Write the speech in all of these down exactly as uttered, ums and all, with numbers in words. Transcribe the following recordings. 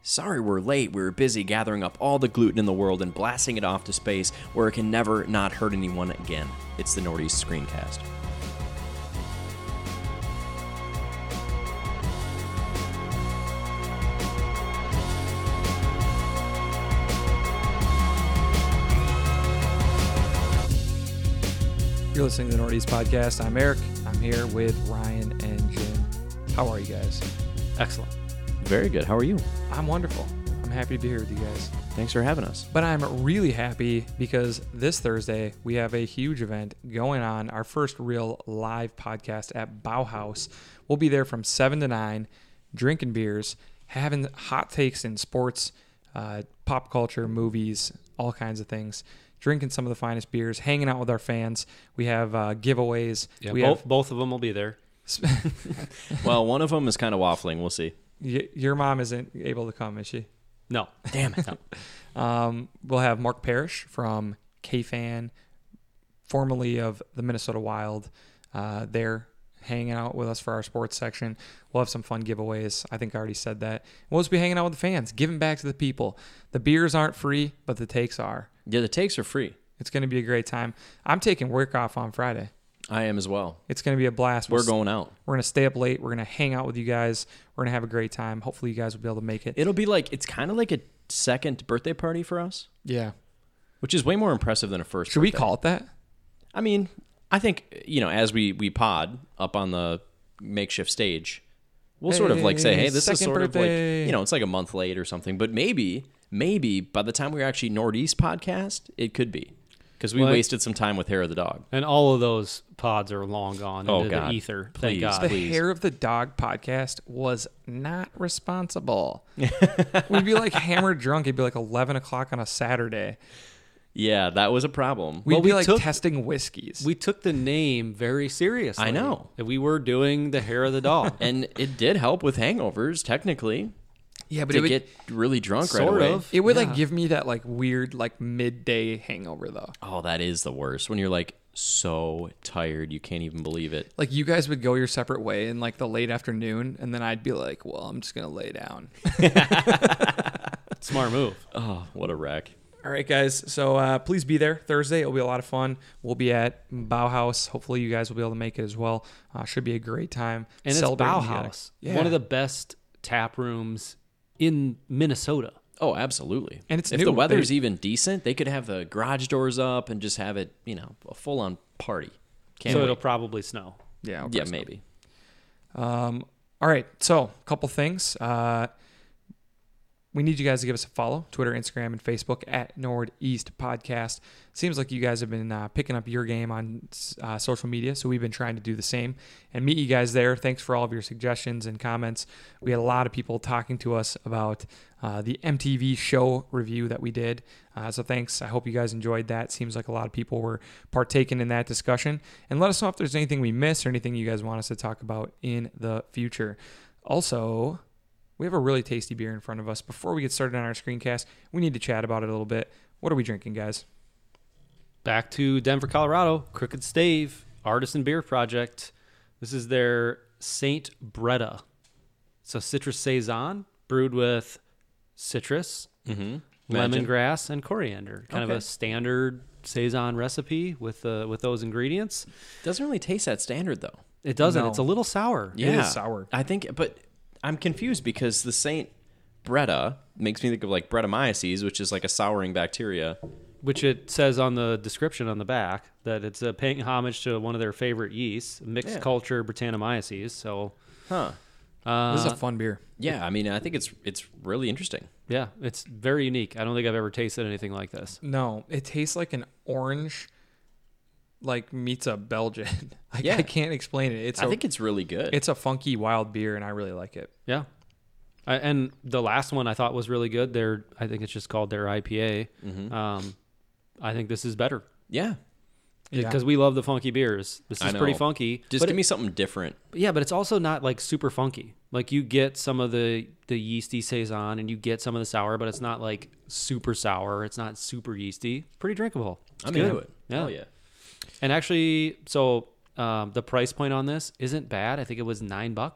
Sorry we're late. We were busy gathering up all the gluten in the world and blasting it off to space where it can never not hurt anyone again. It's the Northeast Screencast. You're listening to the Northeast Podcast. I'm Eric. I'm here with Ryan and Jim. How are you guys? Excellent. Very good. How are you? I'm wonderful. I'm happy to be here with you guys. Thanks for having us. But I'm really happy because this Thursday we have a huge event going on, our first real live podcast at Bauhaus. We'll be there from seven to nine, drinking beers, having hot takes in sports, uh, pop culture, movies, all kinds of things. Drinking some of the finest beers, hanging out with our fans. We have uh, giveaways. Yeah, we both, have, both of them will be there. Well, one of them is kind of waffling. We'll see. y- your mom isn't able to come, is she? No. Damn it. No. Um, we'll have Mark Parrish from K-Fan, formerly of the Minnesota Wild, uh, there hanging out with us for our sports section. We'll have some fun giveaways. I think I already said that. We'll just be hanging out with the fans, giving back to the people. The beers aren't free, but the takes are. Yeah, the takes are free. It's going to be a great time. I'm taking work off on Friday. I am as well. It's going to be a blast. We're We'll, going out. We're going to stay up late. We're going to hang out with you guys. We're going to have a great time. Hopefully you guys will be able to make it. It'll be like, it's kind of like a second birthday party for us, Yeah. which is way more impressive than a first Should we birthday. call it that? I mean, I think, you know, as we, we pod up on the makeshift stage, we'll sort of like say, Hey, hey, this is second sort birthday. of like, you know, it's like a month late or something. But maybe, maybe by the time we're actually Northeast podcast, it could be. Because we Well, wasted some time with Hair of the Dog. And all of those pods are long gone Oh, into God. the ether. Please. Thank God. The Please. Hair of the Dog podcast was not responsible. We'd be like hammered drunk. It'd be like eleven o'clock on a Saturday. Yeah, that was a problem. We'd Well, be we like took- testing whiskeys. We took the name very seriously. I know. We were doing the Hair of the Dog. And it did help with hangovers, technically, yeah, but to it would, get really drunk right Sort away. of. it would Yeah. like give me that like weird like midday hangover though. Oh, that is the worst. When you're like so tired, you can't even believe it. Like you guys would go your separate way in like the late afternoon, and then I'd be like, "Well, I'm just gonna lay down." Smart move. Oh, what a wreck. All right, guys. So uh, please be there Thursday. It'll be a lot of fun. We'll be at Bauhaus. Hopefully, you guys will be able to make it as well. Uh, should be a great time. And it's Celebrating together. Bauhaus. Yeah. One of the best tap rooms in Minnesota. Oh, absolutely. And it's if new. the weather's They- even decent, they could have the garage doors up and just have it, you know, a full-on party. Can't so wait. it'll probably snow. Yeah. okay, Yeah, so- maybe. Um, all right. So, a couple things. Uh, we need you guys to give us a follow, Twitter, Instagram, and Facebook at Northeast Podcast. Seems like you guys have been uh, picking up your game on uh, social media, so we've been trying to do the same and meet you guys there. Thanks for all of your suggestions and comments. We had a lot of people talking to us about uh, the M T V show review that we did. Uh, so thanks. I hope you guys enjoyed that. Seems like a lot of people were partaking in that discussion. And let us know if there's anything we missed or anything you guys want us to talk about in the future. Also, we have a really tasty beer in front of us. Before we get started on our screencast, we need to chat about it a little bit. What are we drinking, guys? Back to Denver, Colorado. Crooked Stave Artisan Beer Project. This is their Saint Bretta. It's a citrus saison brewed with citrus, Mm-hmm. lemongrass, and coriander. Kind of Okay. a standard saison recipe with uh, with those ingredients. Doesn't really taste that standard, though. It doesn't. No. It's a little sour. It is sour. I think, but I'm confused because the Saint Bretta makes me think of like Brettanomyces, which is like a souring bacteria. Which it says on the description on the back that it's uh, paying homage to one of their favorite yeasts, mixed Yeah. culture Brettanomyces. So, Huh. uh, This is a fun beer. Yeah, I mean, I think it's it's really interesting. yeah, it's very unique. I don't think I've ever tasted anything like this. No, it tastes like an orange, like meets a Belgian. I, Yeah. I can't explain it. It's I a, think it's really good. it's a funky wild beer, and I really like it. Yeah. I, and the last one I thought was really good. Their, I think it's just called their I P A. Mhm. Um, I think this is better Yeah. Yeah. because we love the funky beers. This I is pretty know. funky. Just but give it- me something different. Yeah, but it's also not like super funky. Like you get some of the the yeasty saison and you get some of the sour, but it's not like super sour. It's not super yeasty. It's pretty drinkable. It's I'm good. into it. Yeah. Hell yeah. And actually, so um, the price point on this isn't bad. I think it was nine bucks.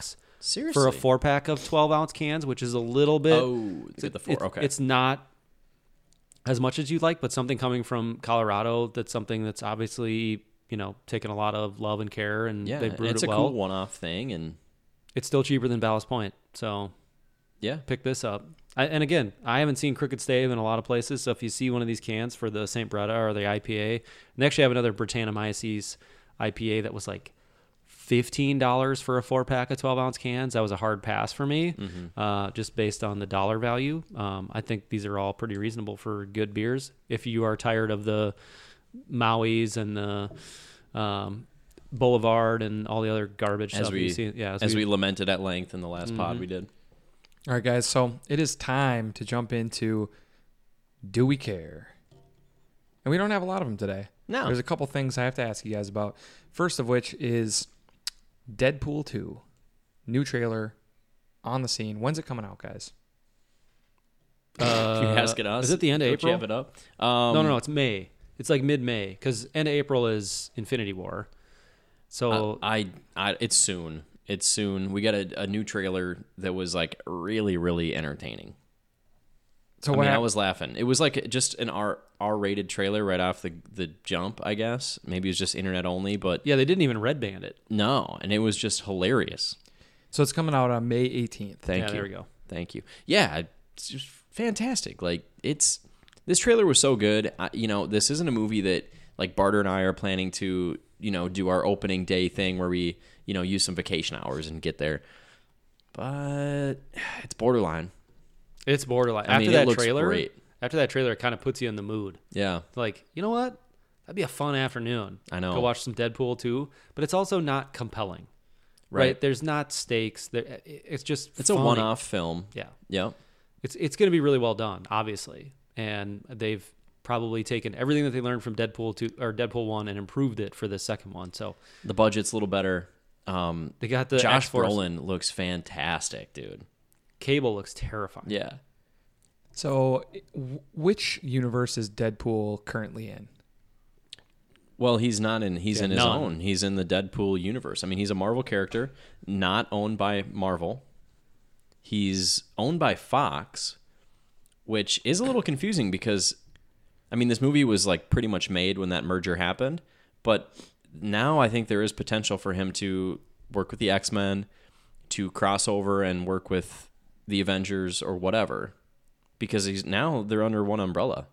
Seriously? for a four pack of twelve ounce cans, which is a little bit. Oh, to get the four. it- okay. It's not as much as you'd like, but something coming from Colorado, that's something that's obviously, you know, taken a lot of love and care, and yeah, they brewed it's it a well. cool one-off thing, and It's still cheaper than Ballast Point, so yeah, pick this up. I, and again, I haven't seen Crooked Stave in a lot of places, so if you see one of these cans for the Saint Bretta or the I P A, and they actually have another Britannomyces I P A that was like fifteen dollars for a four pack of twelve ounce cans. That was a hard pass for me, Mm-hmm. uh, just based on the dollar value. Um, I think these are all pretty reasonable for good beers. If you are tired of the Maui's and the um, Boulevard and all the other garbage as stuff we you see, yeah, as we lamented at length in the last pod Mhm. we did. All right, guys. So it is time to jump into Do We Care? And we don't have a lot of them today. No. There's a couple things I have to ask you guys about. First of which is Deadpool two. New trailer on the scene. When's it coming out, guys? Uh, you asking us? Is it the end of Don't April? You have it up? Um, no, no, no. It's May. It's like mid-May because end of April is Infinity War. So I, I, I, it's soon. It's soon. We got a, a new trailer that was like really, really entertaining. So I what mean, I hap- was laughing. It was like just an R R-rated trailer right off the the jump, I guess. Maybe it was just internet only, but yeah, they didn't even red band it. no, and it was just hilarious. So it's coming out on May eighteenth. Thank Yeah, you. there we go. Thank you. Yeah, it's just fantastic. Like it's this trailer was so good. I, you know, this isn't a movie that like Barter and I are planning to, you know, do our opening day thing where we, you know, use some vacation hours and get there. But it's borderline. It's borderline. I After mean, it that looks trailer, great. after that trailer, it kind of puts you in the mood. Yeah. Like, you know what? That'd be a fun afternoon. I know. Go watch some Deadpool two, but it's also not compelling. Right. Right? There's not stakes. There, it's just It's a funny. one-off film. Yeah. Yeah. It's it's going to be really well done, obviously, and they've probably taken everything that they learned from Deadpool two or Deadpool one and improved it for the second one. So The budget's a little better. Um, they got the Josh X-Force. Brolin looks fantastic, dude. Cable looks terrifying. Yeah. So w- which universe is Deadpool currently in? Well, he's not in. He's Yeah, in his none. own. He's in the Deadpool universe. I mean, he's a Marvel character, not owned by Marvel. He's owned by Fox, which is a little confusing because, I mean, this movie was like pretty much made when that merger happened. But now I think there is potential for him to work with the X-Men, to cross over and work with the Avengers or whatever, because he's now they're under one umbrella.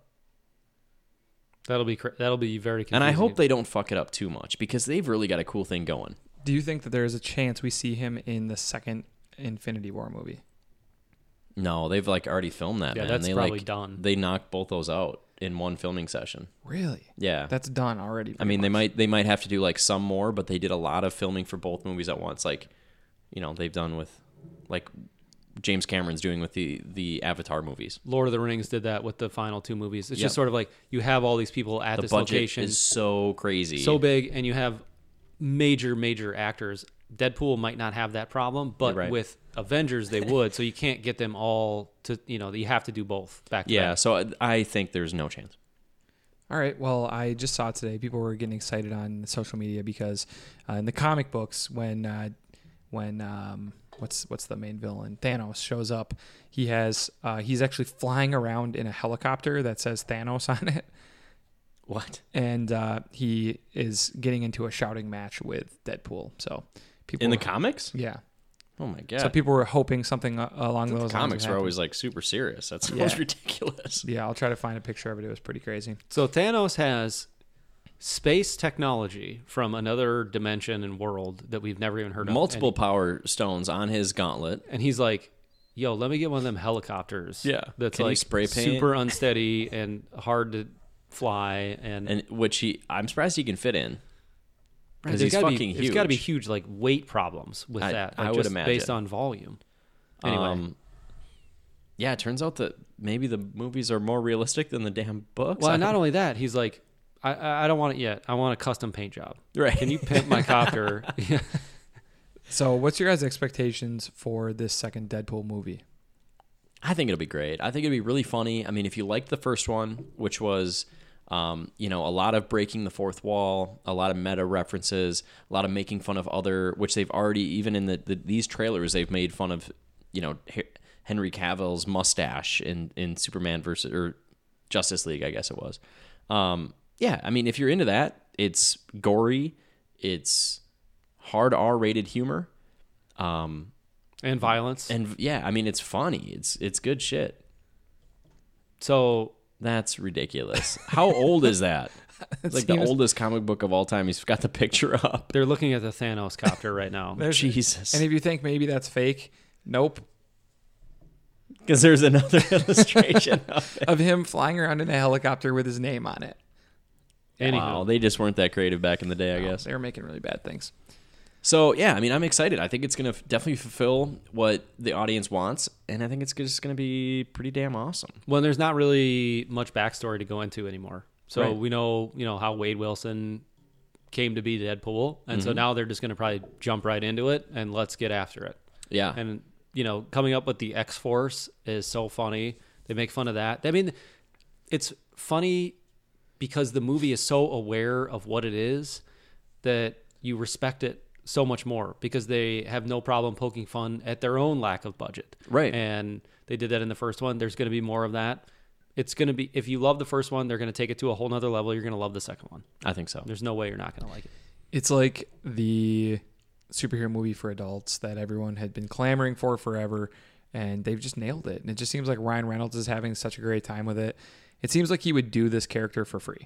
That'll be cra- that'll be very confusing. And I hope they don't fuck it up too much because they've really got a cool thing going. Do you think that there is a chance we see him in the second Infinity War movie? No, they've like already filmed that. Yeah, man. that's they, probably like, done. They knocked both those out in one filming session. Really? Yeah, That's done already. I pretty mean they much. might they might have to do like some more, but they did a lot of filming for both movies at once. Like, you know, they've done with like James Cameron's doing with the the Avatar movies. Lord of the Rings did that with the final two movies. It's Yep. just sort of like you have all these people at The this budget location, is so crazy, so big, and you have major, major actors. Deadpool might not have that problem, but You're right. with Avengers they would. So you can't get them all to, you know, you have to do both back to Yeah, back. so I, I think there's no chance. All right. Well, I just saw today people were getting excited on social media because uh, in the comic books, when uh, when um, what's what's the main villain Thanos shows up, he has uh, he's actually flying around in a helicopter that says Thanos on it, What? and uh, he is getting into a shouting match with Deadpool. So people In the were- comics? yeah. Oh my god. So people were hoping something uh, along the those lines. comics would are happen. always like super serious. That's Yeah. almost ridiculous. Yeah, I'll try to find a picture of it. It was pretty crazy. So Thanos has space technology from another dimension and world that we've never even heard of. Multiple And, power stones on his gauntlet. and he's like, yo, let me get one of them helicopters. Yeah. That's Can you like spray paint? super unsteady and hard to fly. And, And which he, I'm surprised he can fit in. Right, Because there's he's gotta fucking be, huge. There's got to be huge like weight problems with I- that. I Like, would just based imagine. on volume. Anyway, Um, yeah, it turns out that maybe the movies are more realistic than the damn books. well, I not don't- only that, he's like, I, I I don't want it yet. I want a custom paint job. Right. Can you pimp my copter? So, what's your guys' expectations for this second Deadpool movie? I think it'll be great. I think it'll be really funny. I mean, if you liked the first one, which was Um, you know, a lot of breaking the fourth wall, a lot of meta references, a lot of making fun of other, which they've already, even in the, the these trailers, they've made fun of, you know, Henry Cavill's mustache in, in Superman versus, or Justice League, I guess it was. Um, yeah, I mean, if you're into that, it's gory, it's hard R-rated humor. Um, and violence. And yeah, I mean, it's funny. It's it's good shit. So that's ridiculous. How old is that? It's like the oldest comic book of all time. He's got the picture up. They're looking at the Thanos copter right now. Jesus. And if you think maybe that's fake, nope. Because there's another illustration of, of him flying around in a helicopter with his name on it. Anywho. Wow, they just weren't that creative back in the day, I No, guess. They were making really bad things. So, yeah, I mean, I'm excited. I think it's going to definitely fulfill what the audience wants, and I think it's just going to be pretty damn awesome. Well, there's not really much backstory to go into anymore. So Right. we know, you know, how Wade Wilson came to be Deadpool, and Mm-hmm. so now they're just going to probably jump right into it and let's get after it. Yeah. And you know, coming up with the X-Force is so funny. They make fun of that. I mean, it's funny because the movie is so aware of what it is that you respect it so much more because they have no problem poking fun at their own lack of budget. Right. And they did that in the first one. There's going to be more of that. It's going to be, if you love the first one, they're going to take it to a whole nother level. You're going to love the second one. I think so. There's no way you're not going to like it. It's like the superhero movie for adults that everyone had been clamoring for forever, and they've just nailed it. And it just seems like Ryan Reynolds is having such a great time with it. It seems like he would do this character for free.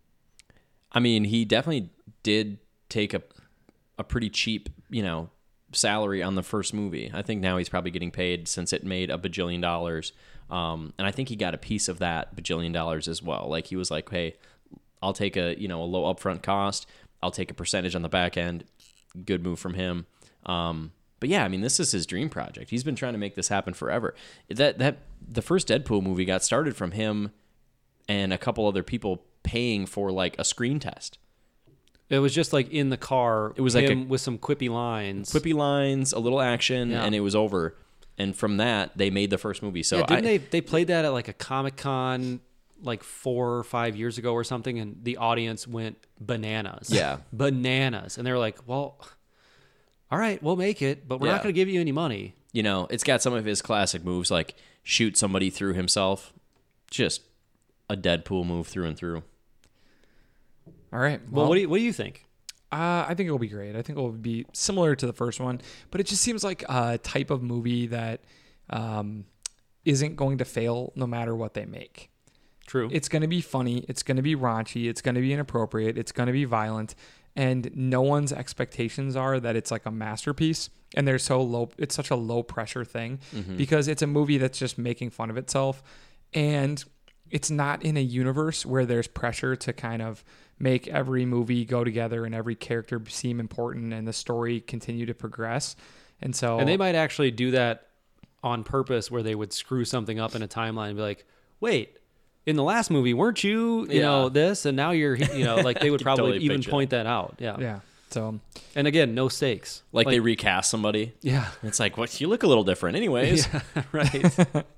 I mean, he definitely did take a a pretty cheap, you know, salary on the first movie. I think now he's probably getting paid since it made a bajillion dollars. Um, and I think he got a piece of that bajillion dollars as well. Like he was like, hey, I'll take a, you know, a low upfront cost. I'll take a percentage on the back end. Good move from him. Um, but yeah, I mean, this is his dream project. He's been trying to make this happen forever. That that the first Deadpool movie got started from him and a couple other people paying for like a screen test. It was just like in the car. It was like him a- with some quippy lines. Quippy lines, a little action, Yeah. and it was over. And from that, they made the first movie. So yeah, didn't I, they? They played that at like a Comic Con like four or five years ago or something, and the audience went bananas. Yeah. bananas, and they were like, "Well, all right, we'll make it, but we're Yeah. not going to give you any money." you know, it's got some of his classic moves, like shoot somebody through himself. Just a Deadpool move through and through. All right. Well, what do you what do you think? Uh, I think it will be great. I think it will be similar to the first one, but it just seems like a type of movie that um, isn't going to fail no matter what they make. True. It's going to be funny. It's going to be raunchy. It's going to be inappropriate. It's going to be violent. And no one's expectations are that it's like a masterpiece. And they're so low. It's such a low pressure thing because it's a movie that's just making fun of itself. And it's not in a universe where there's pressure to kind of make every movie go together and every character seem important and the story continue to progress. And so, and they might actually do that on purpose, where they would screw something up in a timeline and be like, "Wait, in the last movie, weren't you, you Yeah. know, this, and now you're, you know," like they would Could probably totally even picture point that out. Yeah. yeah. So And again, no stakes. Like, they recast somebody. Yeah. It's like, what? You look a little different, anyways. Yeah, right.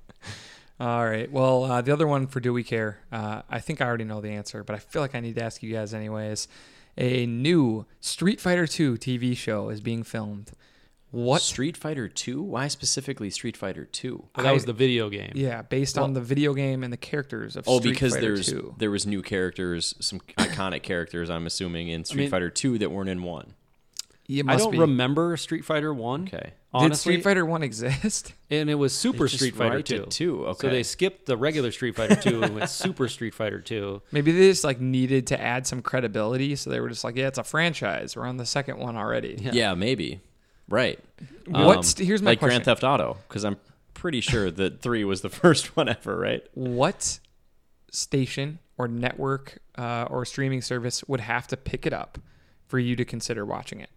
All right. Well, uh, the other one for Do We Care? Uh, I think I already know the answer, but I feel like I need to ask you guys anyways. A new Street Fighter two T V show is being filmed. What? Street Fighter two? Why specifically Street Fighter two? Well, that was the video game. Yeah, based on the video game and the characters of Oh, Street because Fighter there's two. there was new characters, some iconic characters, I'm assuming, in Street mean- Fighter two that weren't in one. It I must don't be. remember Street Fighter one. Okay. Honestly, Did Street Fighter one exist? and it was Super They just Street Fighter write two. it two, okay. So they skipped the regular Street Fighter two and went Super Street Fighter two. Maybe they just like needed to add some credibility, so they were just like, "Yeah, it's a franchise. We're on the second one already." Yeah. Yeah, maybe. Right. What's here's my like question: Grand Theft Auto, because I'm pretty sure that three was the first one ever, right? What station or network uh, or streaming service would have to pick it up for you to consider watching it?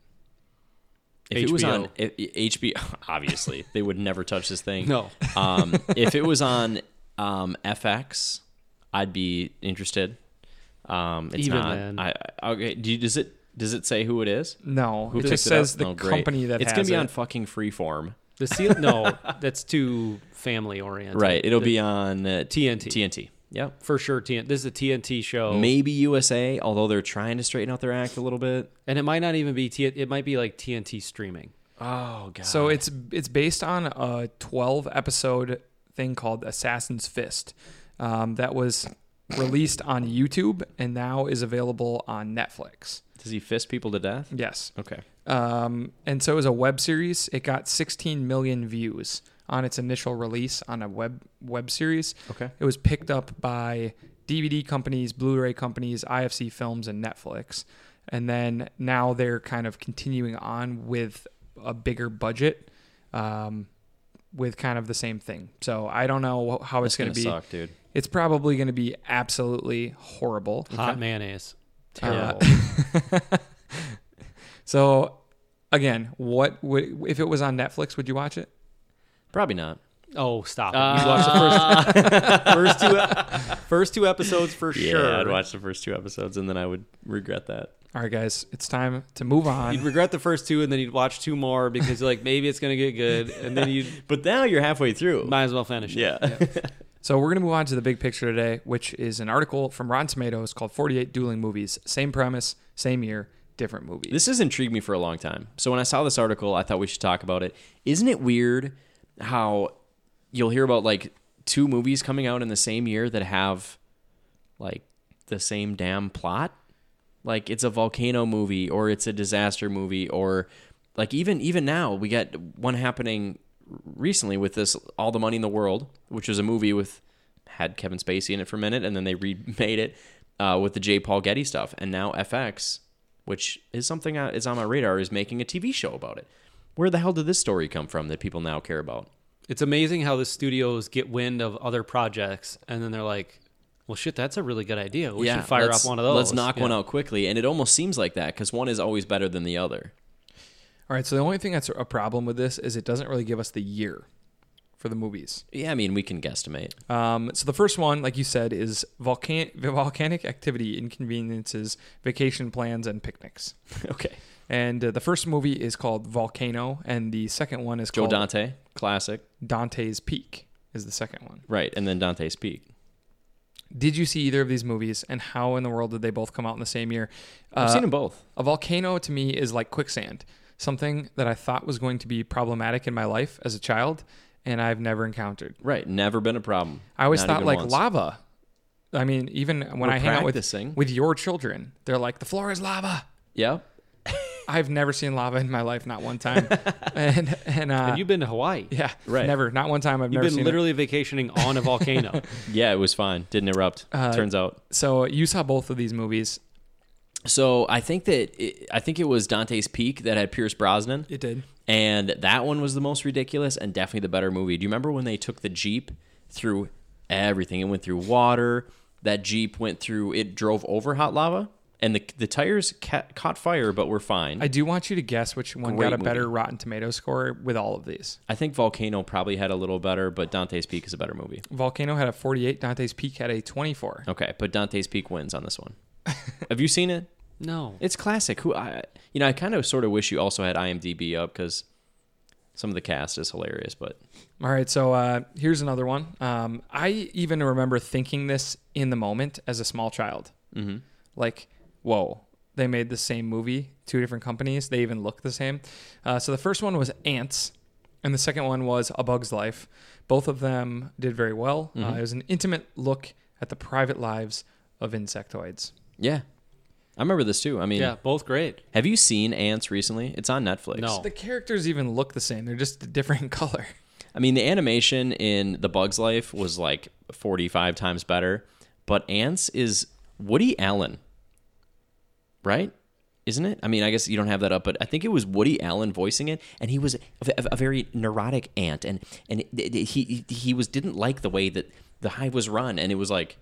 If it was H B O. on if, H B O, obviously they would never touch this thing. No. Um, if it was on um, F X, I'd be interested. Um, it's Even not. then. I, I- okay. Do you, does it does it say who it is? No, Who it picks just it says up? the Oh, great. company that it's has gonna be it. on fucking Freeform, The seal? No, that's too family oriented. right? It'll The be on uh, T N T. T N T. Yep. For sure, T N T. This is a T N T show. Maybe U S A, although they're trying to straighten out their act a little bit. And it might not even be T. It might be like T N T streaming. Oh god. So it's it's based on a twelve episode thing called Assassin's Fist um, that was released on YouTube and now is available on Netflix. Does he fist people to death? Yes. Okay. Um, and so it was a web series. It got sixteen million views on its initial release on a web web series. Okay. It was picked up by D V D companies, Blu-ray companies, I F C Films, and Netflix. And then now they're kind of continuing on with a bigger budget, um, with kind of the same thing. So I don't know how it's going to be. Suck, dude. It's probably going to be absolutely horrible. Hot Okay. mayonnaise. Uh, Terrible. So again, what would if it was on Netflix? Would you watch it? Probably not. oh, stop it. Uh, You watch the first, first, two, ep- first two episodes for Yeah, sure. I'd watch the first two episodes and then I would regret that. All right, guys, it's time to move on. You'd regret the first two, and then you'd watch two more because you're like, maybe it's going to get good. And then you But now you're halfway through. might as well finish it. Yeah. So we're going to move on to the big picture today, which is an article from Rotten Tomatoes called forty-eight Dueling Movies. Same premise, same year, different movies. This has intrigued me for a long time. So when I saw this article, I thought we should talk about it. Isn't it weird how you'll hear about like two movies coming out in the same year that have like the same damn plot? Like it's a volcano movie or it's a disaster movie, or like even even now we got one happening recently with this All the Money in the World, which was a movie with had Kevin Spacey in it for a minute and then they remade it uh, with the J. Paul Getty stuff, and now F X, which is something that is on my radar, is making a T V show about it. Where the hell did this story come from that people now care about? It's amazing how the studios get wind of other projects, and then they're like, well, shit, that's a really good idea. We should fire let's- up one of those. Let's knock Yeah. one out quickly, and it almost seems like that because one is always better than the other. All right, so the only thing that's a problem with this is it doesn't really give us the year for the movies. Yeah, I mean, we can guesstimate. Um, so the first one, like you said, is volcan- volcanic activity, inconveniences, vacation plans, and picnics. Okay. And uh, the first movie is called Volcano, and the second one is Joe called Dante, classic. Dante's Peak is the second one. Right, and then Dante's Peak. Did you see either of these movies, and how in the world did they both come out in the same year? I've Uh, seen them both. A volcano to me is like quicksand, something that I thought was going to be problematic in my life as a child, and I've never encountered. Right, never been a problem. I always Not thought even like once. lava. I mean, even when We're I hang out with practicing. with your children, they're like, the floor is lava. Yeah. I've never seen lava in my life, not one time. and and, uh, And you've been to Hawaii. yeah, Right. never, not one time. I've You've never been seen literally vacationing on a volcano. Yeah, it was fine. Didn't erupt. Uh, turns out. it. So you saw both of these movies. So I think that it, I think it was Dante's Peak that had Pierce Brosnan, It did. and that one was the most ridiculous and definitely the better movie. Do you remember when they took the Jeep through everything? It went through water. That Jeep went through. It drove over hot lava, and the the tires ca- caught fire, but were fine. I do want you to guess which one Great got a better movie. Rotten Tomato score with all of these. I think Volcano probably had a little better, but Dante's Peak is a better movie. Volcano had a forty-eight. Dante's Peak had a twenty-four. Okay, but Dante's Peak wins on this one. Have you seen it? No. It's classic. Who I, you know, I kind of sort of wish you also had IMDb up because some of the cast is hilarious. But All right, so uh, here's another one. Um, I even remember thinking this in the moment as a small child. mm-hmm. Like, whoa, they made the same movie, two different companies. They even look the same. Uh, so the first one was Ants, and the second one was A Bug's Life. Both of them did very well. Uh, Mhm. it was an intimate look at the private lives of insectoids. yeah, I remember this too. I mean, Yeah, both great. have you seen Ants recently? It's on Netflix. No. The characters even look the same. They're just a different color. I mean, the animation in The Bug's Life was like forty-five times better, but Ants is Woody Allen, right? Isn't it? I mean, I guess you don't have that up, but I think it was Woody Allen voicing it, and he was a, a, a very neurotic ant, and and it, it, he he was didn't like the way that the hive was run, and it was like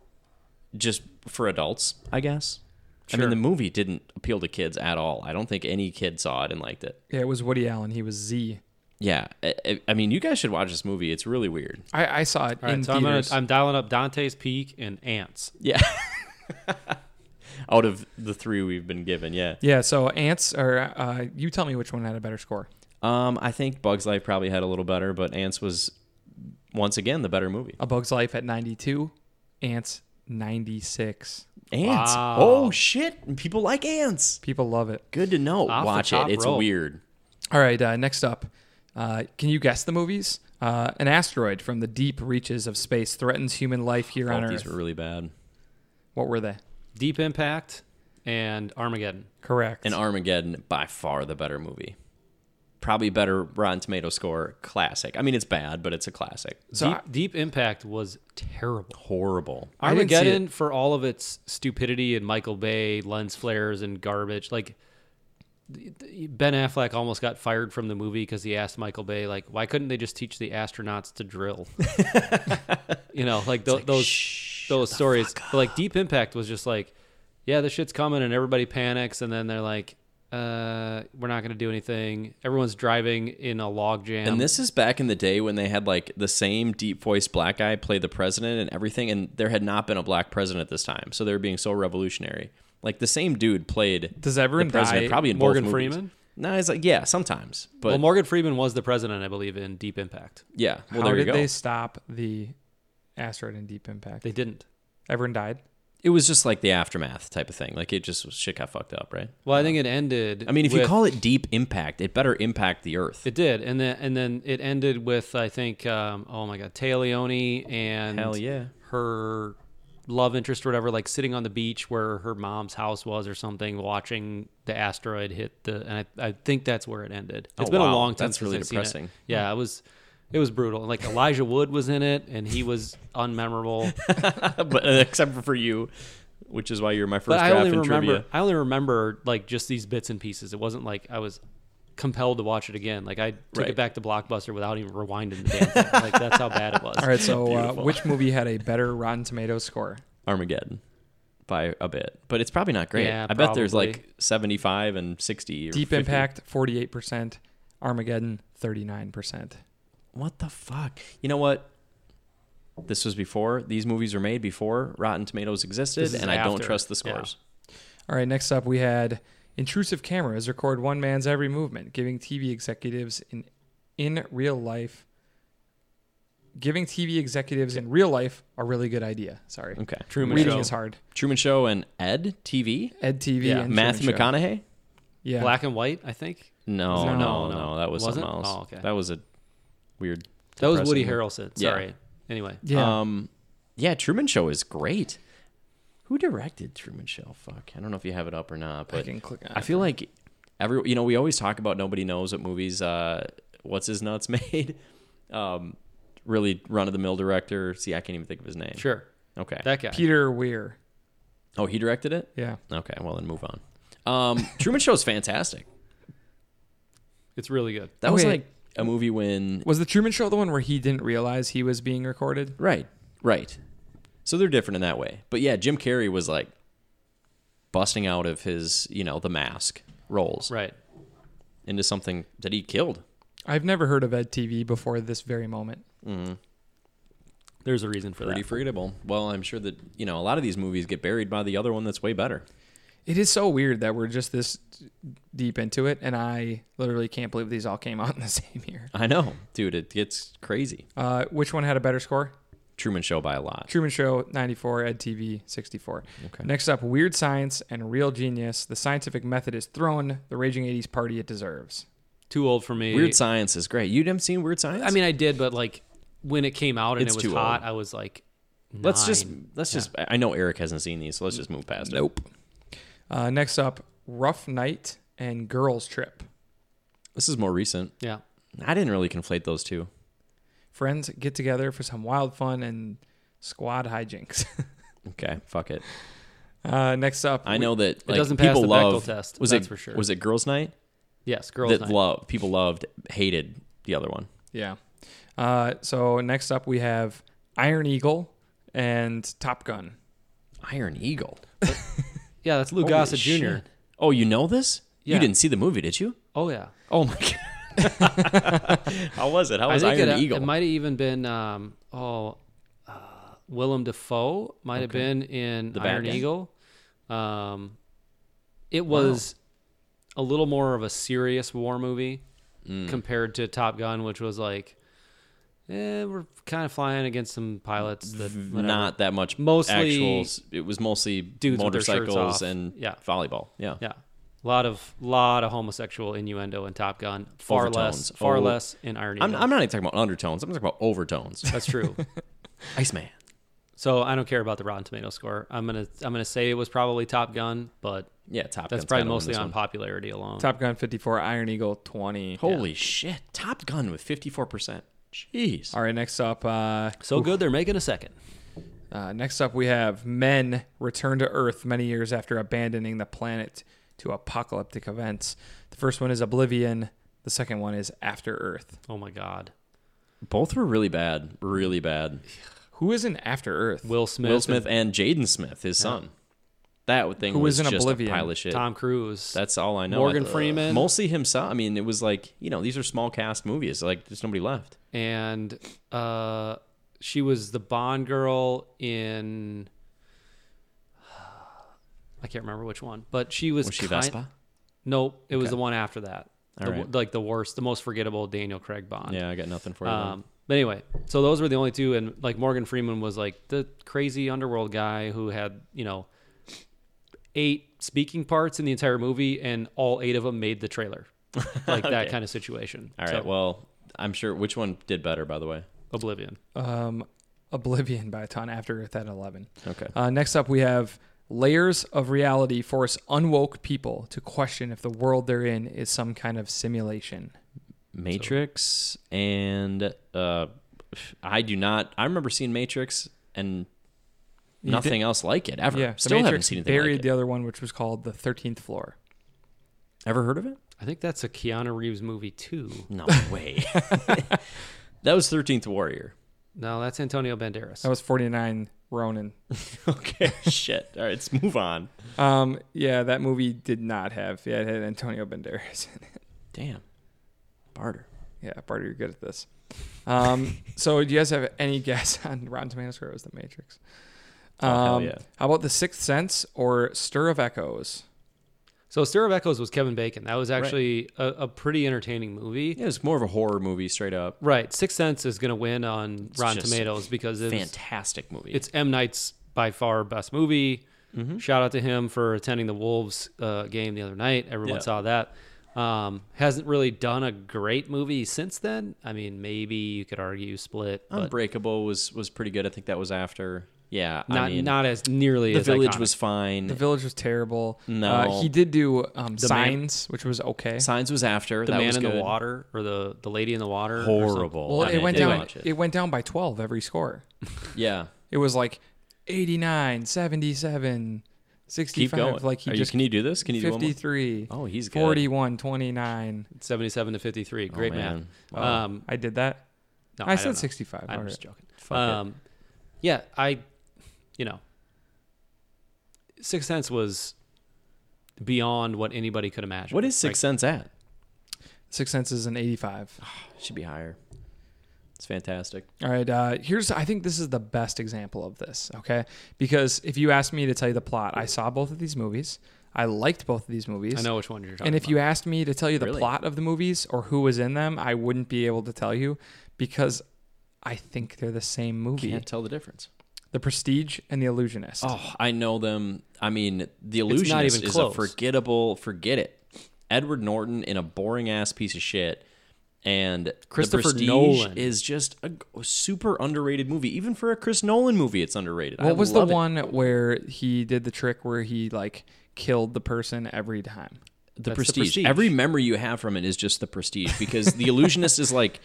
just for adults, I guess. I Sure. mean, the movie didn't appeal to kids at all. I don't think any kid saw it and liked it. Yeah, it was Woody Allen. He was Z. Yeah, I, I mean, you guys should watch this movie. It's really weird. I, I saw it All in right, so I'm, gonna, theaters. I'm dialing up Dante's Peak and Ants. Yeah. Out of the three we've been given, yeah. Yeah, so Ants, or uh, you tell me which one had a better score. Um, I think Bug's Life probably had a little better, but Ants was once again the better movie. A Bug's Life at ninety-two, Ants ninety-six. Ants. Wow. Oh shit! People like ants. People love it. Good to know. Off the Watch top it. It's rope. weird. All right, uh, next up. Uh, can you guess the movies? Uh, an asteroid from the deep reaches of space threatens human life here on Thought Earth. these were really bad. What were they? Deep Impact and Armageddon. Correct. And Armageddon, by far the better movie. Probably better Rotten Tomato score. Classic. I mean, it's bad, but it's a classic. So Deep, I- Deep Impact was terrible. Horrible. I didn't see Armageddon, it. for all of its stupidity and Michael Bay lens flares and garbage, like Ben Affleck almost got fired from the movie because he asked Michael Bay, like, why couldn't they just teach the astronauts to drill? you know, like, th- like, those "Shh, those shut the stories. fuck But, like, Deep Impact was just like, yeah, this shit's coming, and everybody panics, and then they're like, uh, we're not going to do anything. Everyone's driving in a log jam. And this is back in the day when they had like the same deep voiced black guy play the president and everything, and there had not been a black president at this time, so they were being so revolutionary. Like the same dude played Does everyone the president, die? probably in Morgan both movies. Freeman? No, it's like yeah, sometimes, but well, Morgan Freeman was the president, I believe, in Deep Impact. yeah. Well, How there you did go. they stop the asteroid in Deep Impact? They didn't. Everyone died. It was just like the aftermath type of thing. Like it just shit got fucked up, right? Well, I think it ended. I mean, if you with- call it deep impact, it better impact the earth. it did, and then and then it ended with I think, um, oh my God, Taya Leone and Hell yeah. her love interest or whatever, like sitting on the beach where her mom's house was or something, watching the asteroid hit the. And I, I think that's where it ended. It's Oh, been wow. a long time That's since really I've seen it. depressing. Yeah, it was. It was brutal. Like Elijah Wood was in it, and he was unmemorable. but uh, except for, for you, which is why you're my first But I draft only in remember. trivia. I only remember like just these bits and pieces. It wasn't like I was compelled to watch it again. Like I took Right. it back to Blockbuster without even rewinding the damn thing. Like that's how bad it was. All right, so uh, Beautiful. which movie had a better Rotten Tomatoes score? Armageddon by a bit, but it's probably not great. Yeah, I bet there's probably. like seventy-five and sixty. Or Deep fifty. Impact, forty-eight percent. Armageddon, thirty-nine percent. What the fuck? You know what? This was before these movies were made, before Rotten Tomatoes existed, This is and I don't after. trust the Yeah. scores. All right, next up we had intrusive cameras record one man's every movement, giving T V executives in in real life giving T V executives in real life a really good idea. Sorry. Okay. Truman Reading Show. is hard. Truman Show and Ed T V. Ed T V Yeah, and Matthew Truman Show. McConaughey. Yeah. Black and white, I think. No, No, no, no, no. That was Wasn't? something else. Oh, okay. That was a weird. That was Woody depressing- Harrelson. Yeah. Sorry. Anyway, Yeah. Um, yeah, Truman Show is great. Who directed Truman Show? Fuck, I don't know if you have it up or not, I but can click on I it. feel like every you know we always talk about nobody knows what movies uh what's his nuts made. Um, really run of the mill director. See, I can't even think of his name. sure. Okay. That guy. Peter Weir. Oh, he directed it. Yeah. Okay, well then move on. Um, Truman Show is fantastic. It's really good. That was Okay. like a movie when Was the Truman Show the one where he didn't realize he was being recorded? right, right. So they're different in that way. But yeah, Jim Carrey was like busting out of his, you know, the mask roles Right. into something that he killed. I've never heard of Ed T V before this very moment. Mm-hmm. There's a reason for Pretty that. forgettable. Well, I'm sure that, you know, a lot of these movies get buried by the other one that's way better. It is so weird that we're just this deep into it, and I literally can't believe these all came out in the same year. I know. Dude, it gets crazy. Uh, which one had a better score? Truman Show by a lot. Truman Show, ninety-four, Ed T V, sixty-four. Okay. Next up, Weird Science and Real Genius. The scientific method is thrown the raging eighties party it deserves. Too old for me. Weird Science is great. You haven't seen Weird Science? I mean, I did, but like when it came out and It's it was too hot, old. I was like, let's just nine. let's just I know Eric hasn't seen these, so let's just move past it. Nope. Uh, next up, Rough Night and Girls Trip. This is more recent. Yeah. I didn't really conflate those two. Friends get together for some wild fun and squad hijinks. Okay, fuck it. Uh, next up, I know that like, doesn't pass people the Bechdel love. test, Was that's it for sure. Was it Girls' Night? Yes, girls' that night. love people loved hated the other one. Yeah. Uh, so next up, we have Iron Eagle and Top Gun. Iron Eagle. Yeah, that's Lou Holy Gossett Junior shit. Oh, you know this? Yeah. You didn't see the movie, did you? Oh yeah. Oh my god. How was it? How was I think Iron it, Eagle? it might have even been um, oh uh, Willem Dafoe might have Okay. been in The bad Iron guy? Eagle. Um, it was a little more of a serious war movie Mm. compared to Top Gun, which was like Eh, we're kind of flying against some pilots that whatever. Not that much. Mostly- actual. It was mostly Dudes with their shirts motorcycles off. and Yeah. volleyball. Yeah. Yeah, a lot of lot of homosexual innuendo in Top Gun. Far less, Overtones. far Oh. less in Iron I'm, Eagle. I'm not even talking about undertones. I'm talking about overtones. That's true. Iceman. So I don't care about the Rotten Tomato score. I'm gonna I'm gonna say it was probably Top Gun, but Yeah, Top that's Gun's probably gotta win mostly this on one. popularity alone. Top Gun fifty-four, Iron Eagle twenty. Holy shit! Top Gun with fifty-four percent. Jeez. All right, next up, uh, So good they're making a second. uh, next up we have men return to Earth many years after abandoning the planet to apocalyptic events. The first one is Oblivion. The second one is After Earth. Oh my God. Both were really bad. Really bad. Who is in After Earth? Will Smith, Will Smith and Jaden Smith, his son. That thing Who was was in just Oblivion? a pile of shit. Tom Cruise. That's all I know. Morgan Uh, Freeman. Mostly himself. I mean, it was like, you know, these are small cast movies. Like, there's nobody left. and uh, she was the Bond girl in. I can't remember which one, but she was. Was she kind- Vespa? Nope, it was Okay. the one after that. All The- right. Like the worst, the most forgettable Daniel Craig Bond. Yeah, I got nothing for you. then. Um, but anyway, so those were the only two, and like Morgan Freeman was like the crazy underworld guy who had you know eight speaking parts in the entire movie, and all eight of them made the trailer, like that Okay. kind of situation. All right. So, Well, I'm sure. Which one did better, by the way? Oblivion. Um, Oblivion by a ton. After Earth at eleven. Okay. Uh, next up, we have layers of reality force unwoke people to question if the world they're in is some kind of simulation. Matrix and uh, I do not. I remember seeing Matrix and You nothing else like it ever. Yeah, the Still haven't Matrix seen anything buried like it. the other one, which was called The thirteenth Floor. Ever heard of it? I think that's a Keanu Reeves movie too. No way. That was thirteenth Warrior. No, that's Antonio Banderas. That was forty-nine Ronin. Okay. Shit. All right. Let's move on. Um, yeah, that movie did not have. Yeah, it had Antonio Banderas in it. Damn. Barter. Yeah, Barty, you're good at this. Um, so do you guys have any guess on Rotten Tomatoes score? It was The Matrix. Oh, hell Um, yeah. How about The Sixth Sense or Stir of Echoes? So Stir of Echoes was Kevin Bacon. That was actually a, a pretty entertaining movie. Yeah, it's more of a horror movie, straight up. Right. Sixth Sense is going to win on It's Rotten just Tomatoes because it's, Fantastic movie. it's M. Night's by far best movie. Mm-hmm. Shout out to him for attending the Wolves uh, game the other night. Everyone Yeah. saw that. Um, hasn't really done a great movie since then. I mean, maybe you could argue Split, but Unbreakable was was pretty good. I think that was after. Yeah, not I mean, not as nearly The as Village iconic. was fine. The Village was terrible. No. Uh, he did do um, The Man- Signs, which was okay. Signs was after. the that man was in good. the water or the the lady in the water. or something. Horrible. Well, I it mean, went didn't down. watch It. It. went down by twelve every score. Yeah. It was like eighty-nine, seventy-seven, sixty-five. Keep going. Like he Are you, just can you do this? Can you do one more? fifty-three, Oh, he's good. forty-one, twenty-nine. seventy-seven to fifty-three. Oh, Great man. math. Wow. Um, I did that. no, I, I said don't know. sixty-five. I'm All just right. joking. Fuck it. Um, yeah, I, you know, Sixth Sense was beyond what anybody could imagine. What is Sixth Sense at? Sixth Sense is an eighty-five. Should be higher. It's fantastic. All right. Uh, here's. I think this is the best example of this. Okay, because if you asked me to tell you the plot, I saw both of these movies. I liked both of these movies. I know which one you're talking And if about. you asked me to tell you the Really? plot of the movies or who was in them, I wouldn't be able to tell you because I think they're the same movie. Can't tell the difference. The Prestige and The Illusionist. Oh, I know them. I mean, The not Illusionist even is close. a forgettable. Forget it. Edward Norton in a boring ass piece of shit, and Christopher The Prestige Nolan. is just a, a super underrated movie. Even for a Chris Nolan movie, it's underrated. What I was the love it. one where he did the trick where he like killed the person every time? The That's The Prestige. Prestige. Every memory you have from it is just The Prestige because The Illusionist is like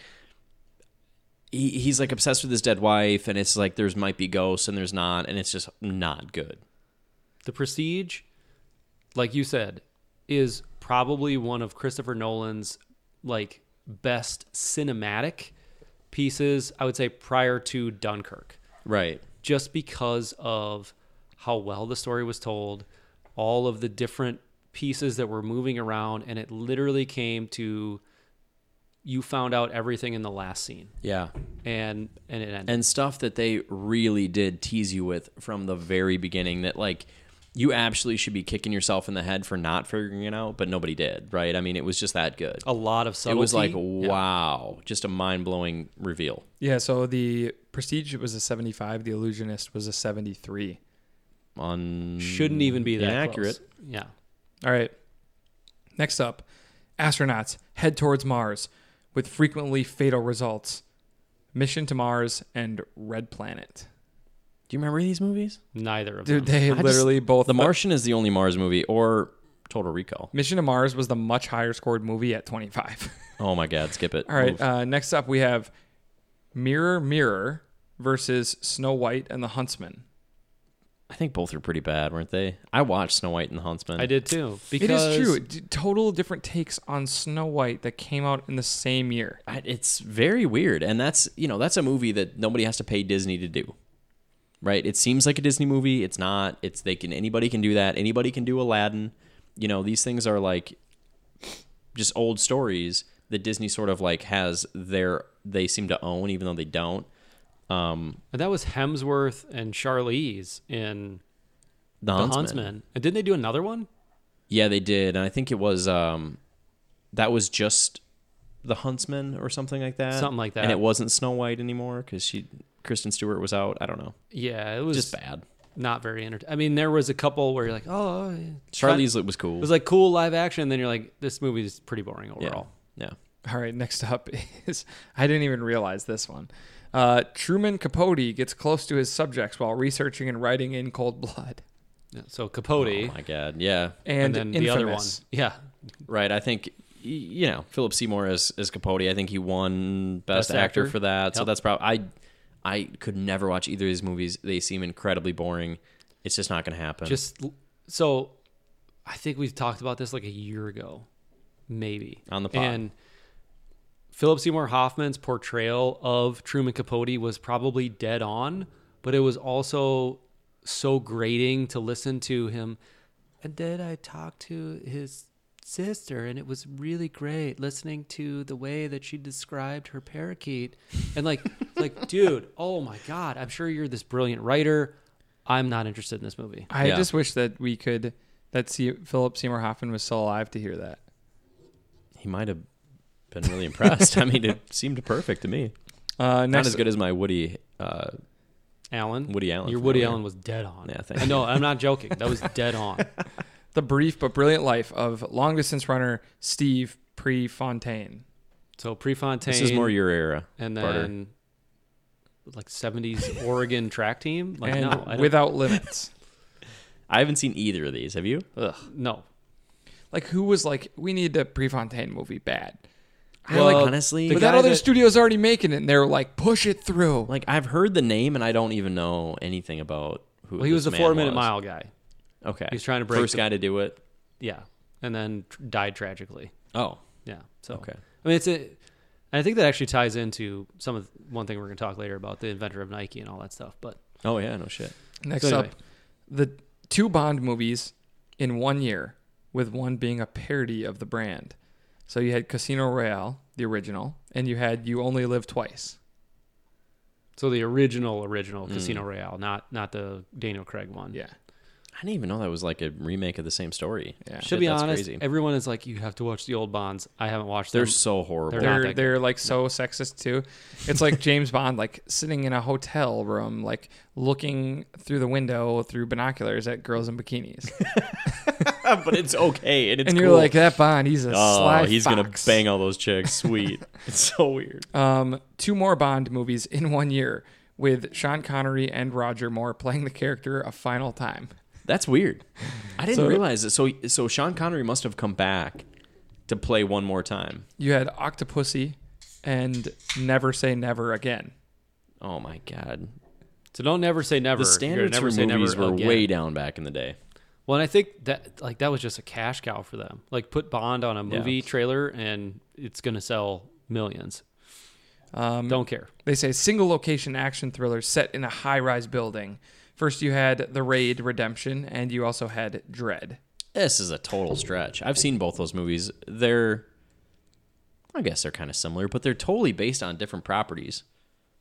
he, he's like obsessed with his dead wife, and it's like there's might be ghosts and there's not, and it's just not good. The Prestige, like you said, is probably one of Christopher Nolan's like best cinematic pieces, I would say, prior to Dunkirk. Right. Just because of how well the story was told, all of the different pieces that were moving around, and it literally came to you found out everything in the last scene, Yeah. and and it ended. And stuff that they really did tease you with from the very beginning that like you absolutely should be kicking yourself in the head for not figuring it out, but nobody did, right? I mean, it was just that good. A lot of It subtlety. was like, Yeah. wow, just a mind-blowing reveal. Yeah, so the Prestige was a seventy-five. The Illusionist was a seventy-three. On Shouldn't even be that inaccurate. close. Yeah. All right. Next up, astronauts head towards Mars with frequently fatal results. Mission to Mars and Red Planet. Do you remember these movies? Neither of Dude, them. they I just- literally both. The Martian is the only Mars movie, or Total Recall. Mission to Mars was the much higher scored movie at twenty-five. Oh my God, skip it. All right. Move. Uh, next up, we have Mirror Mirror versus Snow White and the Huntsman. I think both are pretty bad, weren't they? I watched Snow White and the Huntsman. I did too. It Because is true. D- Total different takes on Snow White that came out in the same year. I, it's very weird, and that's you know that's a movie that nobody has to pay Disney to do, right? It seems like a Disney movie. It's not. It's they can anybody can do that. Anybody can do Aladdin. You know, these things are like just old stories that Disney sort of like has their they seem to own, even though they don't. Um, And that was Hemsworth and Charlize in the, The Huntsman. Huntsman. And didn't they do another one? Yeah, they did, and I think it was um, that was just the Huntsman or something like that. Something like that. And it wasn't Snow White anymore because she Kristen Stewart was out. I don't know, Yeah, it was just bad. not very entertaining. I mean, there was a couple where you're like, oh, yeah. Charlize was cool. It was like cool live action. And then you're like, this movie is pretty boring yeah, overall. yeah. All right, next up is I didn't even realize this one. Uh, Truman Capote gets close to his subjects while researching and writing in cold blood. Yeah, so Capote Oh my God, yeah. And, and then Infamous. the other one. Yeah. Right. I think y- you know Philip Seymour as as Capote. I think he won Best, Best actor, Actor. for that. So Yep. that's probably I. I could never watch either of these movies. They seem incredibly boring. It's just not going to happen. Just so I think we've talked about this like a year ago, maybe. On the pod. And Philip Seymour Hoffman's portrayal of Truman Capote was probably dead on, but it was also so grating to listen to him. And then I talked to his sister, and it was really great listening to the way that she described her parakeet. And like, like, dude, oh my God, I'm sure you're this brilliant writer. I'm not interested in this movie. I Yeah. just wish that we could, that see, Philip Seymour Hoffman was still alive to hear that. he might have been really impressed. I mean, it seemed perfect to me. Uh, Not next, as good as my Woody uh, Allen, Woody Allen. your from Woody earlier. Allen was dead on. Yeah, thank I know. I'm not joking. That was dead on. The brief but brilliant life of long distance runner Steve Prefontaine. So Prefontaine. This is more your era. and Carter. then like seventies Oregon track team. Like and no, I don't, Without Limits. I haven't seen either of these. Have you? ugh, no. Like, who was like, we need a Prefontaine movie bad? I Well, like honestly, But the that guy other that- studio's already making it, and they're like, push it through. like I've heard the name and I don't even know anything about who. Well, he was this the man four minute was. mile guy. Okay, He was trying to break first the- guy to do it. Yeah, and then tr- died tragically. Oh, Yeah. So okay. I mean, it's a. And I think that actually ties into some of one thing we're going to talk later about the inventor of Nike and all that stuff. But Oh yeah, no shit. Next So anyway. up, the two Bond movies in one year, with one being a parody of the brand. So you had Casino Royale, the original, and you had You Only Live Twice. so the original original Mm. Casino Royale, not not the Daniel Craig one. Yeah. I didn't even know that was like a remake of the same story. Yeah. To Shit, be that's honest, crazy. everyone is like, you have to watch the old Bonds. I haven't watched They're them. so horrible. They're not They're that they're like so sexist too. It's like James Bond like sitting in a hotel room, like looking through the window through binoculars at girls in bikinis. but it's okay, and it's and you're cool. like, that Bond, he's a oh, sly he's fox. gonna bang all those chicks. Sweet. It's so weird. Um, two more Bond movies in one year with Sean Connery and Roger Moore playing the character a final time. That's weird. I didn't So- realize it. So so Sean Connery must have come back to play one more time. You had Octopussy and Never Say Never Again. Oh my god. So don't never say never. The You're standards never for say movies never were again. way down back in the day. Well, and I think that like that was just a cash cow for them. Like put Bond on a movie Yeah. trailer and it's gonna sell millions. Um, Don't care. They say single location action thriller set in a high rise building. First, you had The Raid Redemption, and you also had Dread. This is a total stretch. I've seen both those movies. They're, I guess they're kind of similar, but they're totally based on different properties.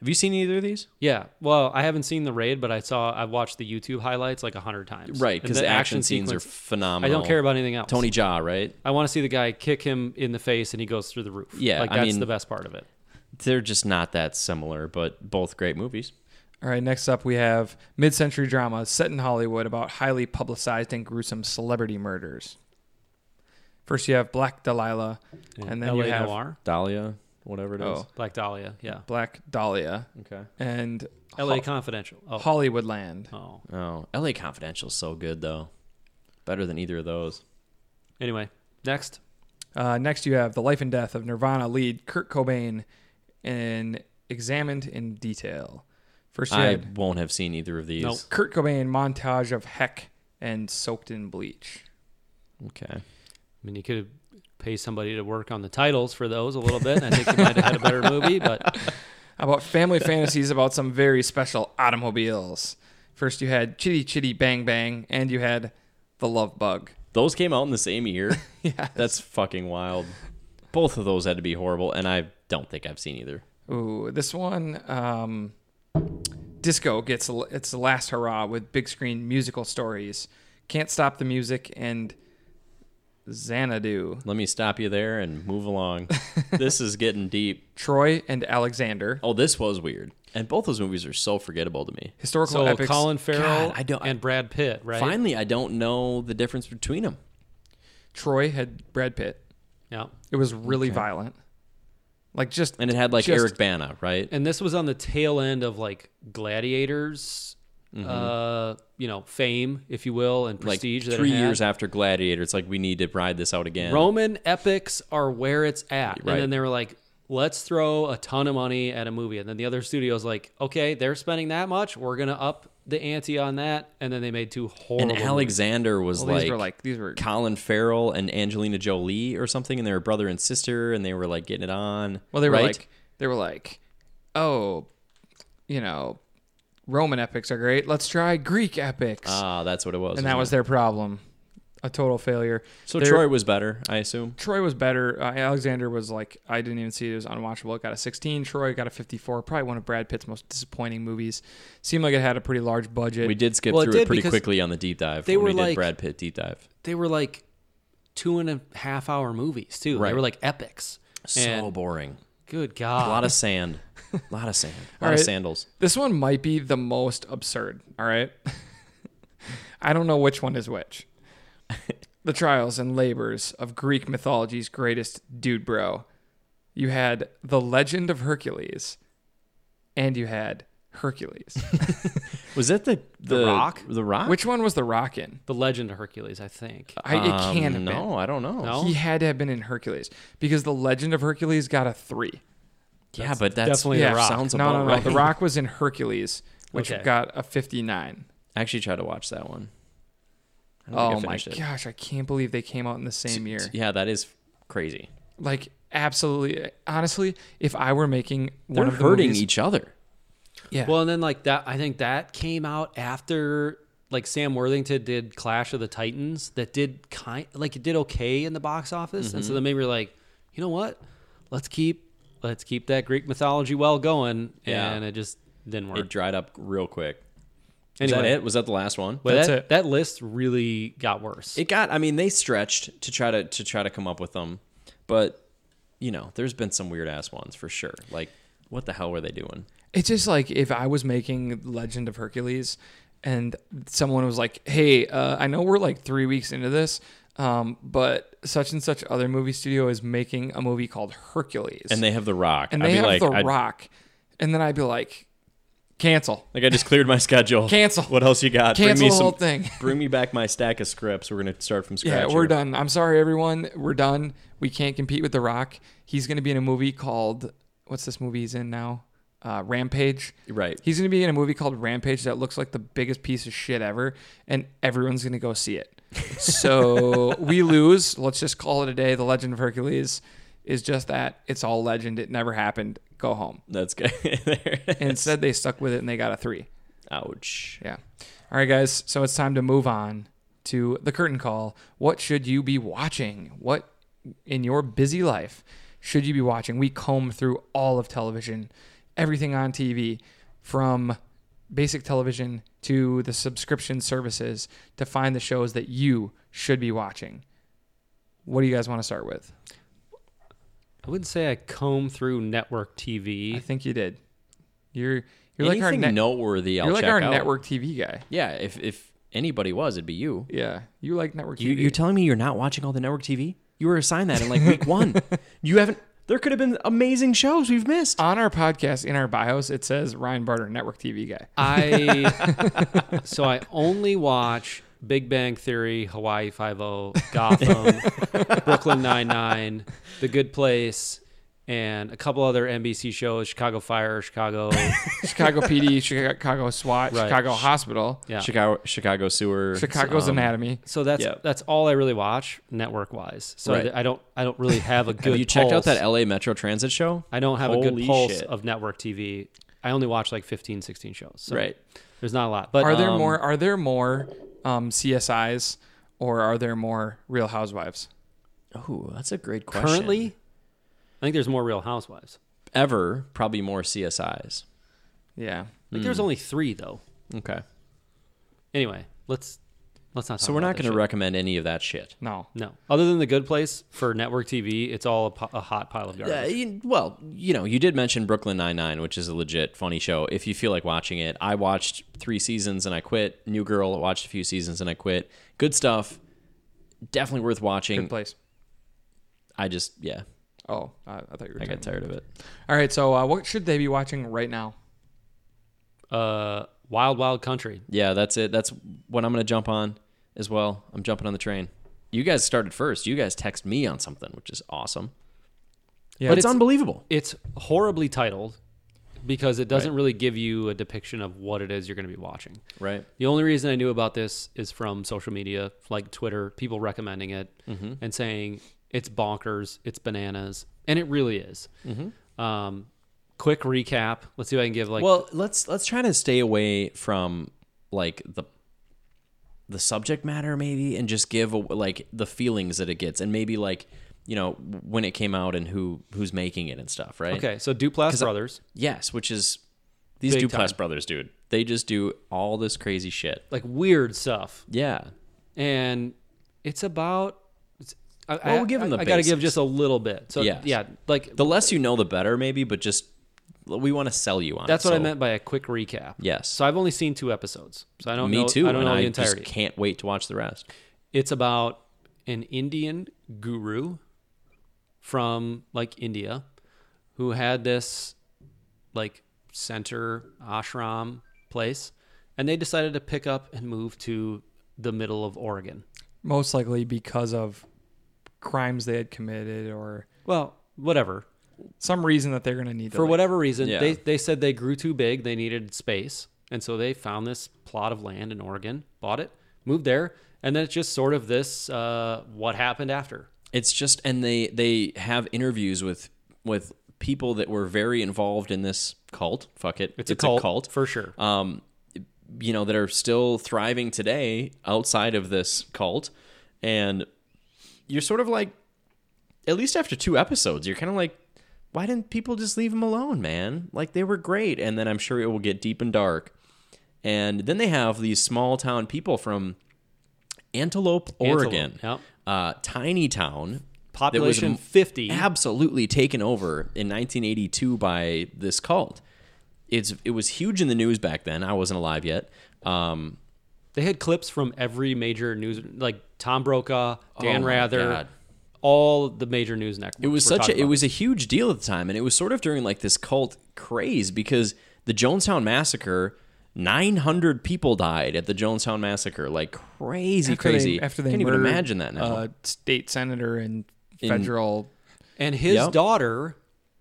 Have you seen either of these? Yeah. Well, I haven't seen The Raid, but I saw I've watched the YouTube highlights like a hundred times. Right, And because the the action, scenes sequence- are phenomenal. I don't care about anything else. Tony Jaa, right? I want to see the guy kick him in the face and he goes through the roof. Yeah, like I that's mean- the best part of it. They're just not that similar, but both great movies. All right, next up we have mid-century drama set in Hollywood about highly publicized and gruesome celebrity murders. First you have Black Delilah, and then L A you have Noir, Dahlia, whatever it is. Oh. Black Dahlia, yeah. Black Dahlia, Okay. and L A Ho- Confidential. Oh. Hollywoodland. oh. Oh, L A Confidential is so good though. Better than either of those. Anyway, next. Uh, next, you have the life and death of Nirvana lead Kurt Cobain, and examined in detail. First, you I had won't have seen either of these. Nope. Kurt Cobain montage of Heck and Soaked in Bleach. Okay. I mean, you could pay somebody to work on the titles for those a little bit. And I think you might have had a better movie, but How about family fantasies about some very special automobiles? First, you had Chitty Chitty Bang Bang, and you had The Love Bug. Those came out in the same year. Yeah, That's fucking wild. Both of those had to be horrible, and I don't think I've seen either. Ooh, this one, um, Disco gets a- its last hurrah with big screen musical stories. Can't Stop the Music and Xanadu. Let me stop you there and move along. This is getting deep. Troy and Alexander. Oh, this was weird. And both those movies are so forgettable to me. Historical so epics. Colin Farrell God, I don't- and Brad Pitt, right? Finally, I don't know the difference between them. Troy had Brad Pitt. Yeah. It was really Okay. violent. Like just And it had like Just- Eric Bana, right? And this was on the tail end of like Gladiators, uh, you know, fame, if you will, and Mm-hmm. Like prestige. that it three had. years after Gladiator, it's like we need to ride this out again. Roman epics are where it's at. Right. And then they were like, let's throw a ton of money at a movie. And then the other studio's like, okay, they're spending that much. We're going to up the ante on that. And then they made two horrible And movies. Alexander was well, like, these were like these were Colin Farrell and Angelina Jolie or something, and they were brother and sister, and they were like getting it on. well they were right? like they were like, oh, you know, Roman epics are great. Let's try Greek epics. Ah, that's what it was. and that wasn't was it? their problem. A total failure. So They're- Troy was better, I assume. Troy was better. Uh, Alexander was like, I didn't even see it. It was unwatchable. It got a sixteen. Troy got a fifty-four. Probably one of Brad Pitt's most disappointing movies. Seemed like it had a pretty large budget. We did skip Well, it through it, did pretty because quickly on the deep dive. they when were we did like- Brad Pitt deep dive. They were like two and a half hour movies, too. They Right. were like epics. So And- boring. Good A God. lot of sand. A lot of sand. A lot All of right. sandals. This one might be the most absurd. All right. I don't know which one is which. The trials and labors of Greek mythology's greatest dude bro. You had the Legend of Hercules, and you had Hercules. Was that the The Rock? The Rock? Which one was the Rock in? The Legend of Hercules, I think. I, it Um, can't have No, I don't know. No? been. He had to have been in Hercules because the Legend of Hercules got a three. Yeah, but that's definitely yeah, The Rock. sounds no, about no, no. right. The Rock was in Hercules, which Okay. got a fifty-nine. I actually tried to watch that one. I don't Oh think I my finished it. gosh, I can't believe they came out in the same year. Yeah, that is crazy. Like absolutely, honestly, if I were making They're one of the hurting movies, each other. yeah, Well, and then like that, I think that came out after like Sam Worthington did Clash of the Titans. That did kind like it did okay in the box office, and so then maybe we're like, you know what? Let's keep let's keep that Greek mythology well going, Yeah. and it just didn't work. It dried up real quick. Was that Anyway. it? Was that the last one? But That's that, it. that list really got worse. It got. I mean, they stretched to try to to try to come up with them, but you know, there's been some weird ass ones for sure. Like, what the hell were they doing? it's just like if I was making Legend of Hercules, and someone was like, "Hey, uh, I know we're like three weeks into this, um, but such and such other movie studio is making a movie called Hercules, And they have the Rock. and I'd they be have like, The I'd- Rock," and then I'd be like, "Cancel, Like I just cleared my schedule. Cancel. What else you got? cancel bring me the some, whole thing." Bring me back my stack of scripts. We're gonna start from scratch. Yeah, we're here. done. I'm sorry, everyone. We're done. We can't compete with The Rock. He's going to be in a movie called, what's this movie he's in now? Uh, Rampage. Right. He's going to be in a movie called Rampage that looks like the biggest piece of shit ever, and everyone's going to go see it. So we lose. Let's just call it a day. The Legend of Hercules is just that. It's all legend. It never happened. Go home. That's good. There it is. And instead, they stuck with it, and they got a three. Ouch. Yeah. All right, guys. So it's time to move on to the curtain call. What should you be watching? What in your busy life should you be watching? We comb through all of television everything on T V, from basic television to the subscription services, to find the shows that you should be watching. What do you guys want to start with? I wouldn't say I comb through network T V. I think you did. You're you're like Anything our net, noteworthy, I'll you're like check our out. network T V guy. Yeah, if if anybody was, it'd be you. Yeah, you like network You, T V. you're telling me you're not watching all the network T V? You were assigned that in like week one. You haven't. There could have been amazing shows we've missed. On our podcast, in our bios, it says Ryan Barter, network T V guy. I so I only watch Big Bang Theory, Hawaii Five-O, Gotham, Brooklyn Nine-Nine, The Good Place, and a couple other N B C shows, Chicago Fire, Chicago. Chicago P D, Chicago SWAT, Right. Chicago Hospital, Yeah. Chicago, Chicago Sewer, Chicago's um, Anatomy. So that's Yep. that's all I really watch network wise. So Right. th- I don't I don't really have a good. Have you checked out pulse. that L A Metro Transit show? I don't have a Holy good pulse shit. of network T V. I only watch like fifteen, sixteen shows. So Right. There's not a lot. But Are there um, more? Are there more um, C S Is, or are there more Real Housewives? Oh, that's a great question. currently, I think there's more Real Housewives. ever, probably more C S Is. Yeah. I think there's only three though. Okay. Anyway, let's let's not. Talk So we're about not that going to shit. recommend any of that shit. No. No, other than The Good Place for network T V, it's all a, po- a hot pile of garbage. Yeah, you, well, you know, you did mention Brooklyn Nine-Nine, which is a legit funny show. If you feel like watching it, I watched three seasons and I quit. New Girl, watched a few seasons and I quit. Good stuff. Definitely worth watching. Good place. I just, yeah, Oh, I, I thought you were. I got talking- tired of it. All right. So, uh, what should they be watching right now? Uh, Wild Wild Country. Yeah, that's it. That's what I'm going to jump on as well. I'm jumping on the train. You guys started first. You guys text me on something, which is awesome. Yeah. but it's, it's- unbelievable. It's horribly titled because it doesn't Right. really give you a depiction of what it is you're going to be watching. Right. The only reason I knew about this is from social media, like Twitter, people recommending it Mm-hmm. and saying it's bonkers, it's bananas, and it really is. Mm-hmm. Um, quick recap. Let's see if I can give like. Well, let's let's try to stay away from like the the subject matter maybe, and just give a, like the feelings that it gets, and maybe like you know when it came out and who who's making it and stuff, right? okay, so Duplass 'Cause I- Brothers, Yes, which is these Big Duplass time. brothers, dude. They just do all this crazy shit. like weird stuff, Yeah. and it's about. It's, I, Well, we'll give them the I, I got to give basics. just a little bit. So Yes. yeah, like The less you know, the better, maybe. But just we want to sell you on. that's it, what I so- meant by a quick recap. Yes. So I've only seen two episodes, so I don't Me know. too. I don't and know the I entirety. just can't wait to watch the rest. It's about an Indian guru from like India who had this like center ashram place, and they decided to pick up and move to the middle of Oregon. Most likely because of crimes they had committed, or Well, whatever. some reason that they're going to need to For leave. whatever reason, Yeah. they they said they grew too big, they needed space, and so they found this plot of land in Oregon, bought it, moved there, and then it's just sort of this uh, what happened after. It's just, and they they have interviews with with people that were very involved in this cult. Fuck it, It's, a, cult, for sure. Um, you know, that are still thriving today outside of this cult, and you're sort of like, at least after two episodes, you're kind of like, why didn't people just leave them alone, man? Like they were great, and then I'm sure it will get deep and dark, and then they have these small town people from Antelope, Oregon. Yep. Uh, tiny town, Population that was fifty. absolutely taken over in nineteen eighty-two by this cult. It's it was huge in the news back then. I wasn't alive yet. Um, They had clips from every major news, like Tom Brokaw, Dan Oh my Rather, God. all the major news networks. it was were such a talking it about was a huge deal at the time, and it was sort of during like this cult craze because the Jonestown Massacre, nine hundred people died at the Jonestown Massacre, like crazy, after crazy. They, after they can't even murdered imagine that now. A state senator and In- federal. And his Yep. daughter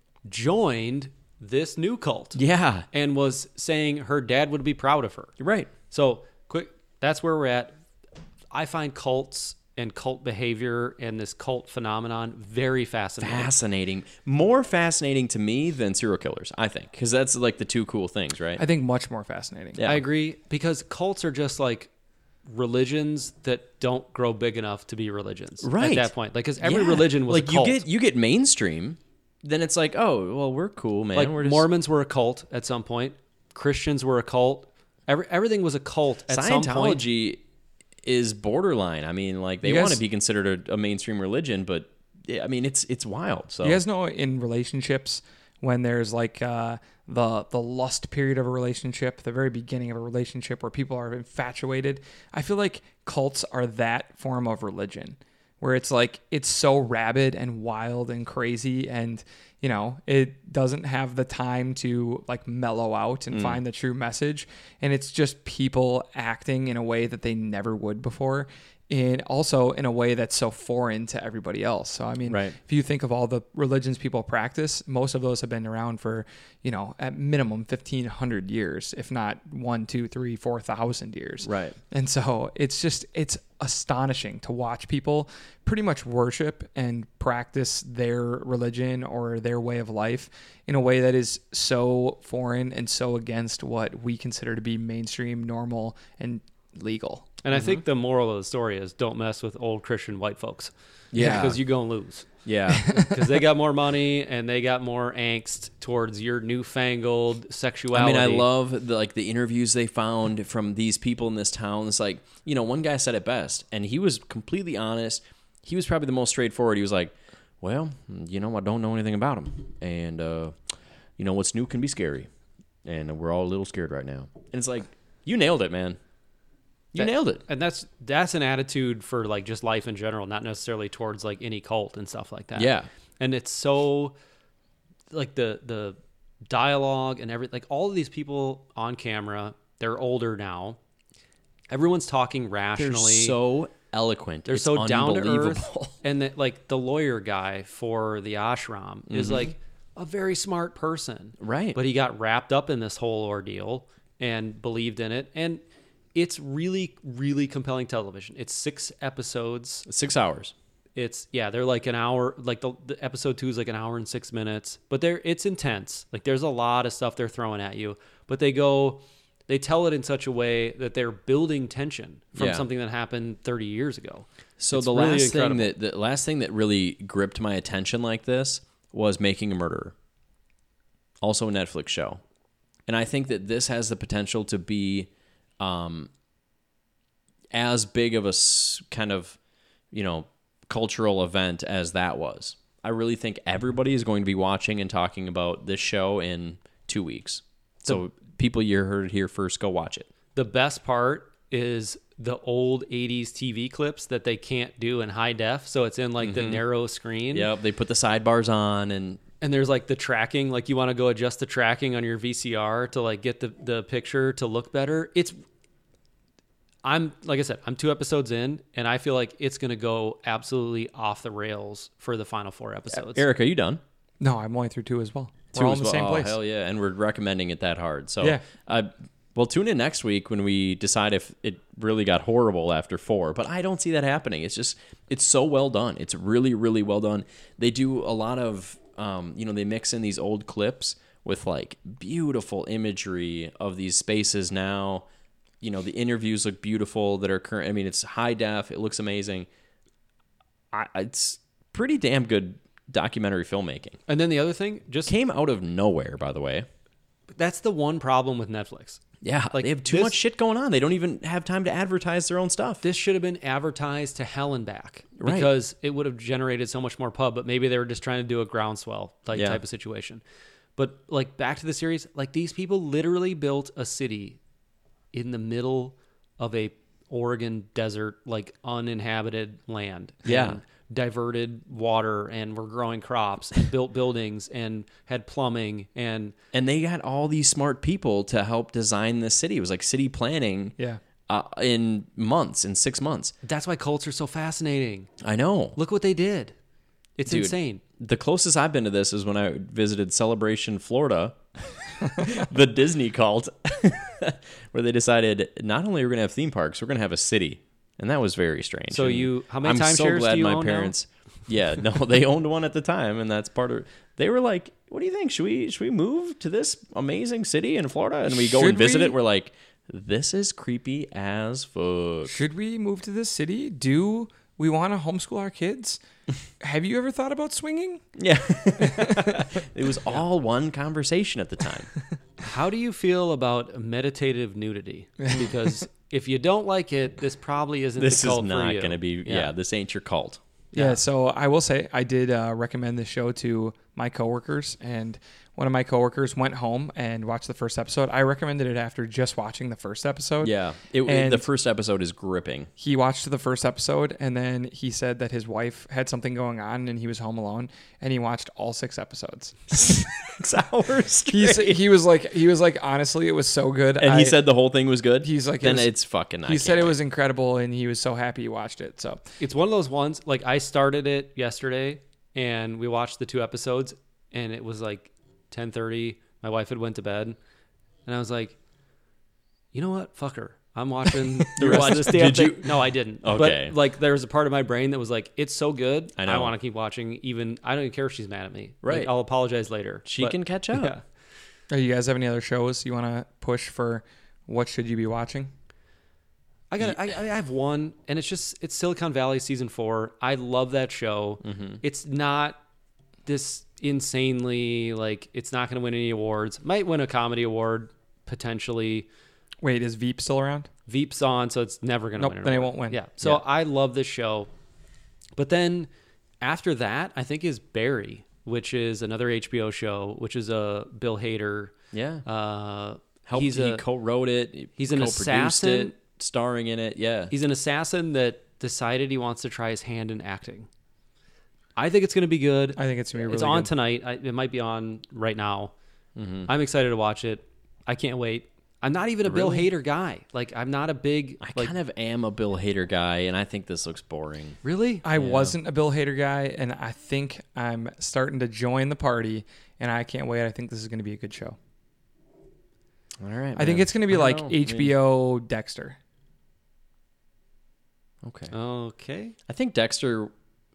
joined this new cult yeah, and was saying her dad would be proud of her. you're right. So, quick, that's where we're at. I find cults and cult behavior and this cult phenomenon very fascinating. Fascinating, more fascinating to me than serial killers, I think, because that's like the two cool things, right? I think much more fascinating. Yeah. I agree, because cults are just like religions that don't grow big enough to be religions Right. at that point. Like, because every Yeah. religion was like a cult. you get you get mainstream, then it's like, oh, well, we're cool, man. Like we're just, Mormons were a cult at some point. Christians were a cult. Every, everything was a cult at some point. Scientology is borderline. I mean, like they You guys- want to be considered a, a mainstream religion, but yeah, I mean, it's it's wild. So You guys know in relationships when there's like uh, the the lust period of a relationship, the very beginning of a relationship where people are infatuated. I feel like cults are that form of religion, where it's like it's so rabid and wild and crazy, and you know it doesn't have the time to like mellow out and find the true message, and it's just people acting in a way that they never would before. And also in a way that's so foreign to everybody else. So, I mean, Right. if you think of all the religions people practice, most of those have been around for, you know, at minimum fifteen hundred years, if not one, two, three, four thousand years. Right. And so it's just, it's astonishing to watch people pretty much worship and practice their religion or their way of life in a way that is so foreign and so against what we consider to be mainstream, normal, and legal. And I think the moral of the story is don't mess with old Christian white folks. Yeah. Because you're going to lose. yeah, Because they got more money and they got more angst towards your newfangled I sexuality. mean, I love the, like the interviews they found from these people in this town. It's like, you know, one guy said it best, and he was completely honest. He was probably the most straightforward. He was like, "Well, you know, I don't know anything about him, and uh, you know, what's new can be scary, and we're all a little scared right now." And it's like, you nailed it, man. You That- nailed it. And that's that's an attitude for like just life in general, not necessarily towards like any cult and stuff like that. Yeah. And it's so like the the dialogue and every like all of these people on camera, they're older now. Everyone's talking They're rationally. so eloquent. They're It's so down to earth. unbelievable. And that like the lawyer guy for the ashram is Mm-hmm. like a very smart person. Right. But he got wrapped up in this whole ordeal and believed in it. And it's really, really compelling television. It's six episodes. Six hours. It's yeah, they're like an hour. Like the, the episode two is like an hour and six minutes. But they're it's intense. Like there's a lot of stuff they're throwing at you. But they go, they tell it in such a way that they're building tension from Yeah. something that happened thirty years ago. So It's the really last thing incredible. that the last thing that really gripped my attention like this was Making a Murderer. Also a Netflix show. And I think that this has the potential to be um, as big of a s- kind of, you know, cultural event as that was. I really think everybody is going to be watching and talking about this show in two weeks. So people, you heard it here first, go watch it. The best part is the old eighties T V clips that they can't do in high def. So it's in like the narrow screen. Yep, they put the sidebars on and And there's like the tracking, like you want to go adjust the tracking on your V C R to like get the, the picture to look better. It's, I'm, like I said, I'm two episodes in and I feel like it's going to go absolutely off the rails for the final four episodes. Eric, are you done? No, I'm only through two as well. Two We're all as in the well. same Oh, place. hell yeah. And we're recommending it that hard. So, Yeah. uh, well, tune in next week when we decide if it really got horrible after four. But I don't see that happening. It's just, it's so well done. It's really, really well done. They do a lot of, um, you know, they mix in these old clips with like beautiful imagery of these spaces now. You know, the interviews look beautiful that are current. I mean, it's high def. It looks amazing. I, it's pretty damn good documentary filmmaking. And then the other thing, just Came out of nowhere, by the way. that's the one problem with Netflix. Yeah, Like, they have too this- much shit going on. They don't even have time to advertise their own stuff. This should have been advertised to hell and back Right. because it would have generated so much more pub, but maybe they were just trying to do a groundswell like Yeah. type of situation. But like back to the series, like these people literally built a city in the middle of a Oregon desert, like uninhabited land. Yeah. And diverted water and were growing crops and built buildings and had plumbing and And they got all these smart people to help design the city. It was like city planning Yeah. uh, in months, in six months. that's why cults are so fascinating. I know. Look what they did. It's Dude, insane. The closest I've been to this is when I visited Celebration, Florida, the Disney cult, where they decided not only are we going to have theme parks, we're going to have a city. And that was very strange. So And you- how many I'm so timeshares glad do you my own now? parents. Yeah, no, they owned one at the time, and that's part of. They were like, "What do you think? Should we should we move to this amazing city in Florida?" And we go Should and visit we? it. We're like, "This is creepy as fuck." Should we move to this city? Do we want to homeschool our kids. Have you ever thought about swinging? Yeah. It was all one conversation at the time. How do you feel about meditative nudity? Because if you don't like it, this probably isn't This the is cult for not you. going to be, yeah. this ain't your cult. Yeah. Yeah. So I will say I did uh, recommend this show to my coworkers, and one of my coworkers went home and watched the first episode. I recommended it after just watching the first episode. Yeah. It, it- And- the first episode is gripping. He watched the first episode, and then he said that his wife had something going on and he was home alone, and he watched all six episodes. Six hours He straight. he was like he was like honestly it was so good. And he I- said the whole thing was good? He's like, it then was- it's fucking, I he can't said it wait. was incredible, and he was so happy he watched it. So It's one of those ones, like I started it yesterday and we watched the two episodes and it was like ten thirty. My wife had went to bed and I was like, you know what? Fuck her. I'm watching the You rest watched- of this damn did you- thing. No, I didn't. Okay. But like there was a part of my brain that was like, it's so good. I know. want to keep watching. Even I don't even care if she's mad at me. Right. Like, I'll apologize later. She But- can catch up. Yeah. Uh, you guys have any other shows you want to push for? What should you be watching? I got. I, I have one, and it's just it's Silicon Valley season four. I love that show. Mm-hmm. It's not this insanely like it's not going to win any awards. Might win a comedy award potentially. Wait, is Veep still around? Veep's on, so it's never going to Nope, win. An then it award. won't win. Yeah. So Yeah. I love this show, but then after that, I think is Barry, which is another H B O show, which is a Bill Hader. Yeah. Uh, Helped, he's he a co-wrote it. he he's an co-produced assassin. it, starring in it. Yeah. He's an assassin that decided he wants to try his hand in acting. I think it's going to be good. I think it's gonna be really it's on good. tonight. I, it might be on right now. Mhm. I'm excited to watch it. I can't wait. I'm not even a Bill Really? Hader guy. Like I'm not a big I like kind of am a Bill Hader guy, and I think this looks boring. really. I Yeah. wasn't a Bill Hader guy, and I think I'm starting to join the party, and I can't wait. I think this is going to be a good show. All right. I think man. it's going to be I don't like know. I H B O Dexter. mean, okay. Okay. I think Dexter.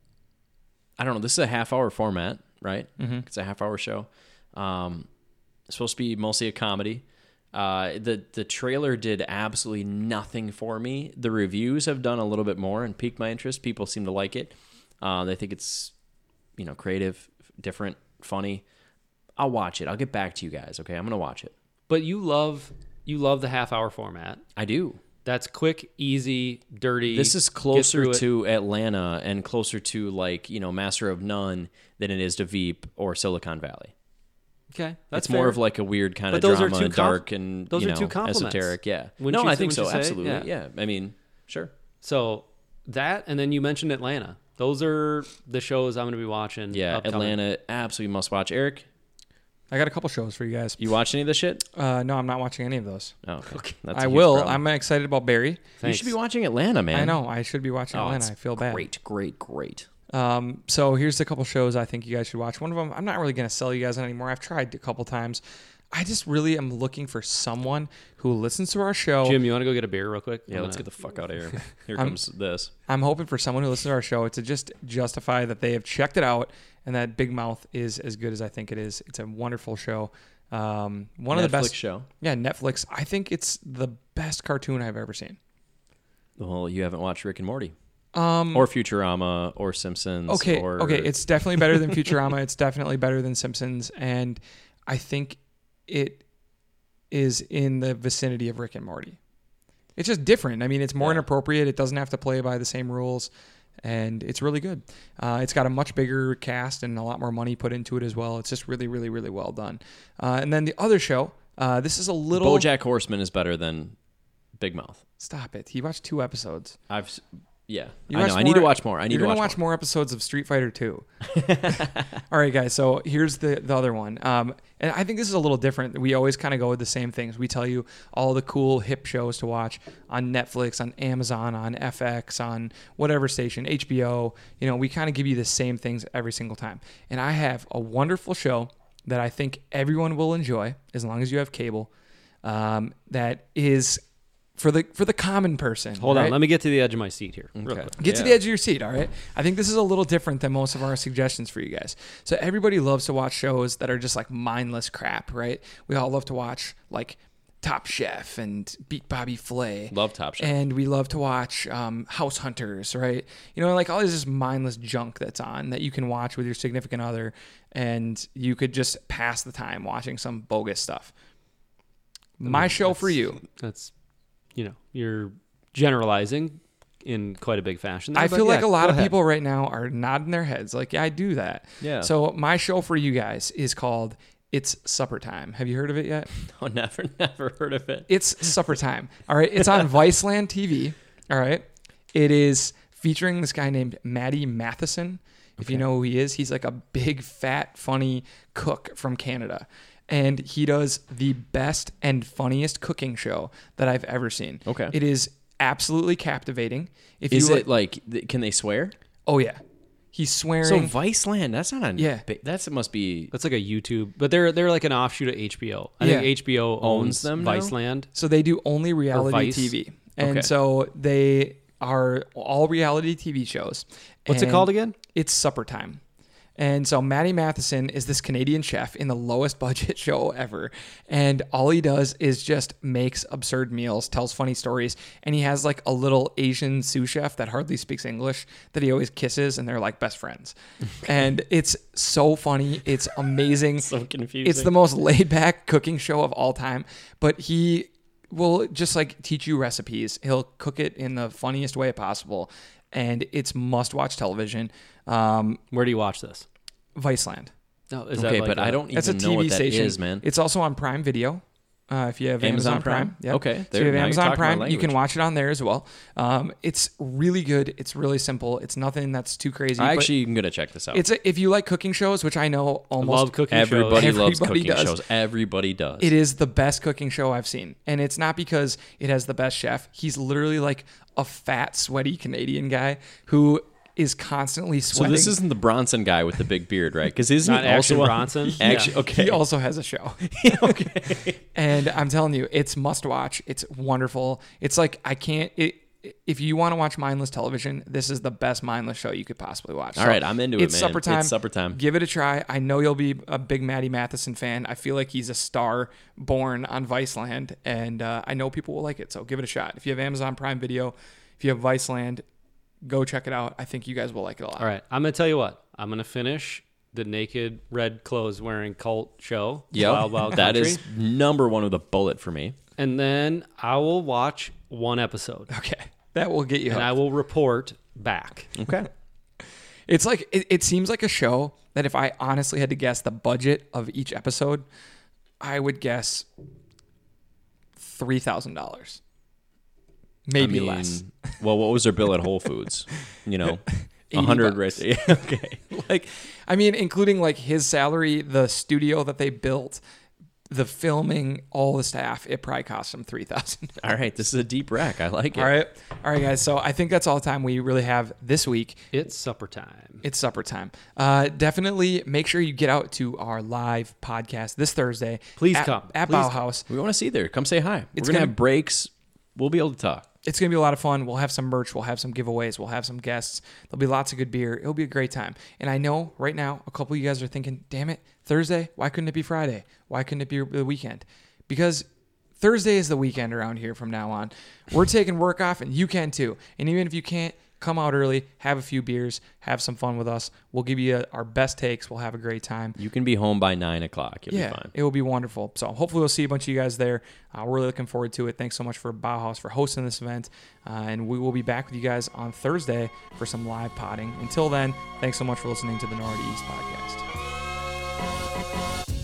I don't know. This is a half-hour format, right? Mm-hmm. It's a half-hour show. Um, it's supposed to be mostly a comedy. Uh, the the trailer did absolutely nothing for me. The reviews have done a little bit more and piqued my interest. People seem to like it. Uh, they think it's, you know, creative, different, funny. I'll watch it. I'll get back to you guys. Okay, I'm gonna watch it. But you love you love the half hour format. I do. That's quick, easy, dirty. This is Get closer through it. to Atlanta and closer to like you know Master of None than it is to Veep or Silicon Valley. Okay, that's it's more fair. of like a weird kind But of those are drama, two com- dark and those you are know, two compliments. esoteric. Yeah, Wouldn't no, you I say- think wouldn't so. you say? Absolutely. Yeah. Yeah. I mean, sure. So that, and then you mentioned Atlanta. Those are the shows I'm going to be watching. Yeah, upcoming. Atlanta, absolutely must watch. Eric, I got a couple shows for you guys. you watch any of this shit? Uh, no, I'm not watching any of those. Oh, okay. Okay. That's a I huge will. problem. I'm excited about Barry. You Thanks. should be watching Atlanta, man. I know. I should be watching Oh, Atlanta. it's I feel bad. Great, great, great. Um, so here's a couple shows I think you guys should watch. One of them, I'm not really going to sell you guys on anymore. I've tried a couple times. I just really am looking for someone who listens to our show. Jim, you want to go get a beer real quick? Yeah, I'm let's gonna- get the fuck out of here. Here I'm- comes this. I'm hoping for someone who listens to our show to just justify that they have checked it out and that Big Mouth is as good as I think it is. It's a wonderful show. Um, one Netflix of the best. show. Yeah, Netflix. I think it's the best cartoon I've ever seen. Well, you haven't watched Rick and Morty Um, or Futurama or Simpsons. okay, or... okay, it's definitely better than Futurama. It's definitely better than Simpsons, and I think it is in the vicinity of Rick and Morty. It's just different. I mean, it's more Yeah. inappropriate. It doesn't have to play by the same rules, and it's really good. Uh, it's got a much bigger cast and a lot more money put into it as well. It's just really, really, really well done. Uh, and then the other show, uh, this is a little. BoJack Horseman is better than Big Mouth. Stop it! He watched two episodes. I've, s- yeah, You I know. watched I need to more- watch more. I need You're to gonna watch, watch more episodes of Street Fighter two. All right, guys. So here's the the other one. Um, and I think this is a little different. We always kind of go with the same things. We tell you all the cool hip shows to watch on Netflix, on Amazon, on F X, on whatever station, H B O. You know, we kind of give you the same things every single time. And I have a wonderful show that I think everyone will enjoy as long as you have cable. Um, that is for the for the common person. Hold right? on. Let me get to the edge of my seat here. real Okay. quick. Get to Yeah. the edge of your seat, all right? I think this is a little different than most of our suggestions for you guys. So everybody loves to watch shows that are just like mindless crap, right? We all love to watch like Top Chef and Beat Bobby Flay. Love Top Chef. And we love to watch um, House Hunters, right? You know, like all this just mindless junk that's on that you can watch with your significant other, and you could just pass the time watching some bogus stuff. My I mean, show for you. That's, you know, you're generalizing in quite a big fashion. there, I but feel like yeah, a lot go of ahead. people right now are nodding their heads like, yeah, I do that. Yeah. So my show for you guys is called It's Supper Time. Have you heard of it yet? Oh, never, never heard of it. It's Supper Time. All right. It's on Viceland T V. All right. It is featuring this guy named Matty Matheson. If you Okay. know who he is, he's like a big, fat, funny cook from Canada. And he does the best and funniest cooking show that I've ever seen. Okay. It is absolutely captivating. If Is you it like, th- can they swear? Oh, yeah. He's swearing. So Viceland, that's not on. Yeah. That's, it must be. That's like a YouTube, but they're they're like an offshoot of H B O. I think Yeah. H B O Owns owns them now? Viceland. So they do only reality Vice. T V. And Okay. so they are all reality T V shows. What's it And called again? It's Supper Time. And so Matty Matheson is this Canadian chef in the lowest budget show ever. And all he does is just makes absurd meals, tells funny stories. And he has like a little Asian sous chef that hardly speaks English that he always kisses, and they're like best friends. And it's so funny. It's amazing. So confusing. It's the most laid back cooking show of all time. But he will just like teach you recipes. He'll cook it in the funniest way possible. And it's must watch television. Um, Where do you watch this? Viceland. No, is Okay, that like but a- I don't That's a even T know V what that station. is, man. It's also on Prime Video. Uh, if you have Amazon, Amazon Prime, Prime? Yep. Okay, So there- if you have now you're Amazon talking my Prime, you can language. watch it on there as well. Um, it's really good. It's really simple. It's nothing that's too crazy. I but actually am gonna check this out. it's a, if you like cooking shows, which I know I almost love cooking Everybody shows. loves Everybody cooking does. shows. Everybody does. It is the best cooking show I've seen. And it's not because it has the best chef. He's literally like a fat, sweaty Canadian guy who is constantly So sweating. this isn't the Bronson guy with the big beard, right? Because isn't Not he also Action on- Bronson? Action, Yeah. okay. He also has a show. okay. And I'm telling you, it's must watch. It's wonderful. It's like I can't it, if you want to watch mindless television, this is the best mindless show you could possibly watch. All right, I'm into it, it's man. Supper time. It's supper time. Give it a try. I know you'll be a big Matty Matheson fan. I feel like he's a star born on Viceland, and uh, I know people will like it. So give it a shot. If you have Amazon Prime Video, if you have Viceland, go check it out. I think you guys will like it a lot. All right, I'm gonna tell you what. I'm gonna finish the naked red clothes wearing cult show. Yep. Wild Wild That Country. is number one with a bullet for me. And then I will watch one episode, Okay, that will get you. and hooked. I will report back. Okay. It's like it, it seems like a show that if I honestly had to guess the budget of each episode, I would guess three thousand dollars, maybe I mean, less. Well, what was their bill at Whole Foods? You know, a eighty hundred. bucks. Right? Yeah, okay. Like, I mean, including like his salary, the studio that they built, the filming, all the staff, it probably cost him three thousand. All right. This is a deep rack. I like it. All right, all right, guys. So I think that's all the time we really have this week. It's supper time. It's supper time. Uh, definitely make sure you get out to our live podcast this Thursday. Please at, come. at Please Bauhaus. We want to see you there. Come say hi. It's We're gonna, gonna- have breaks. We'll be able to talk. It's going to be a lot of fun. We'll have some merch. We'll have some giveaways. We'll have some guests. There'll be lots of good beer. It'll be a great time. And I know right now, a couple of you guys are thinking, damn it, Thursday? Why couldn't it be Friday? Why couldn't it be the weekend? Because Thursday is the weekend around here from now on. We're taking work off, and you can too. And even if you can't, come out early, have a few beers, have some fun with us. We'll give you our best takes. We'll have a great time. You can be home by nine o'clock. You'll yeah, be fine. it will be wonderful. So hopefully we'll see a bunch of you guys there. Uh, we're really looking forward to it. Thanks so much for Bauhaus for hosting this event. Uh, and we will be back with you guys on Thursday for some live potting. Until then, thanks so much for listening to the Nordic East Podcast.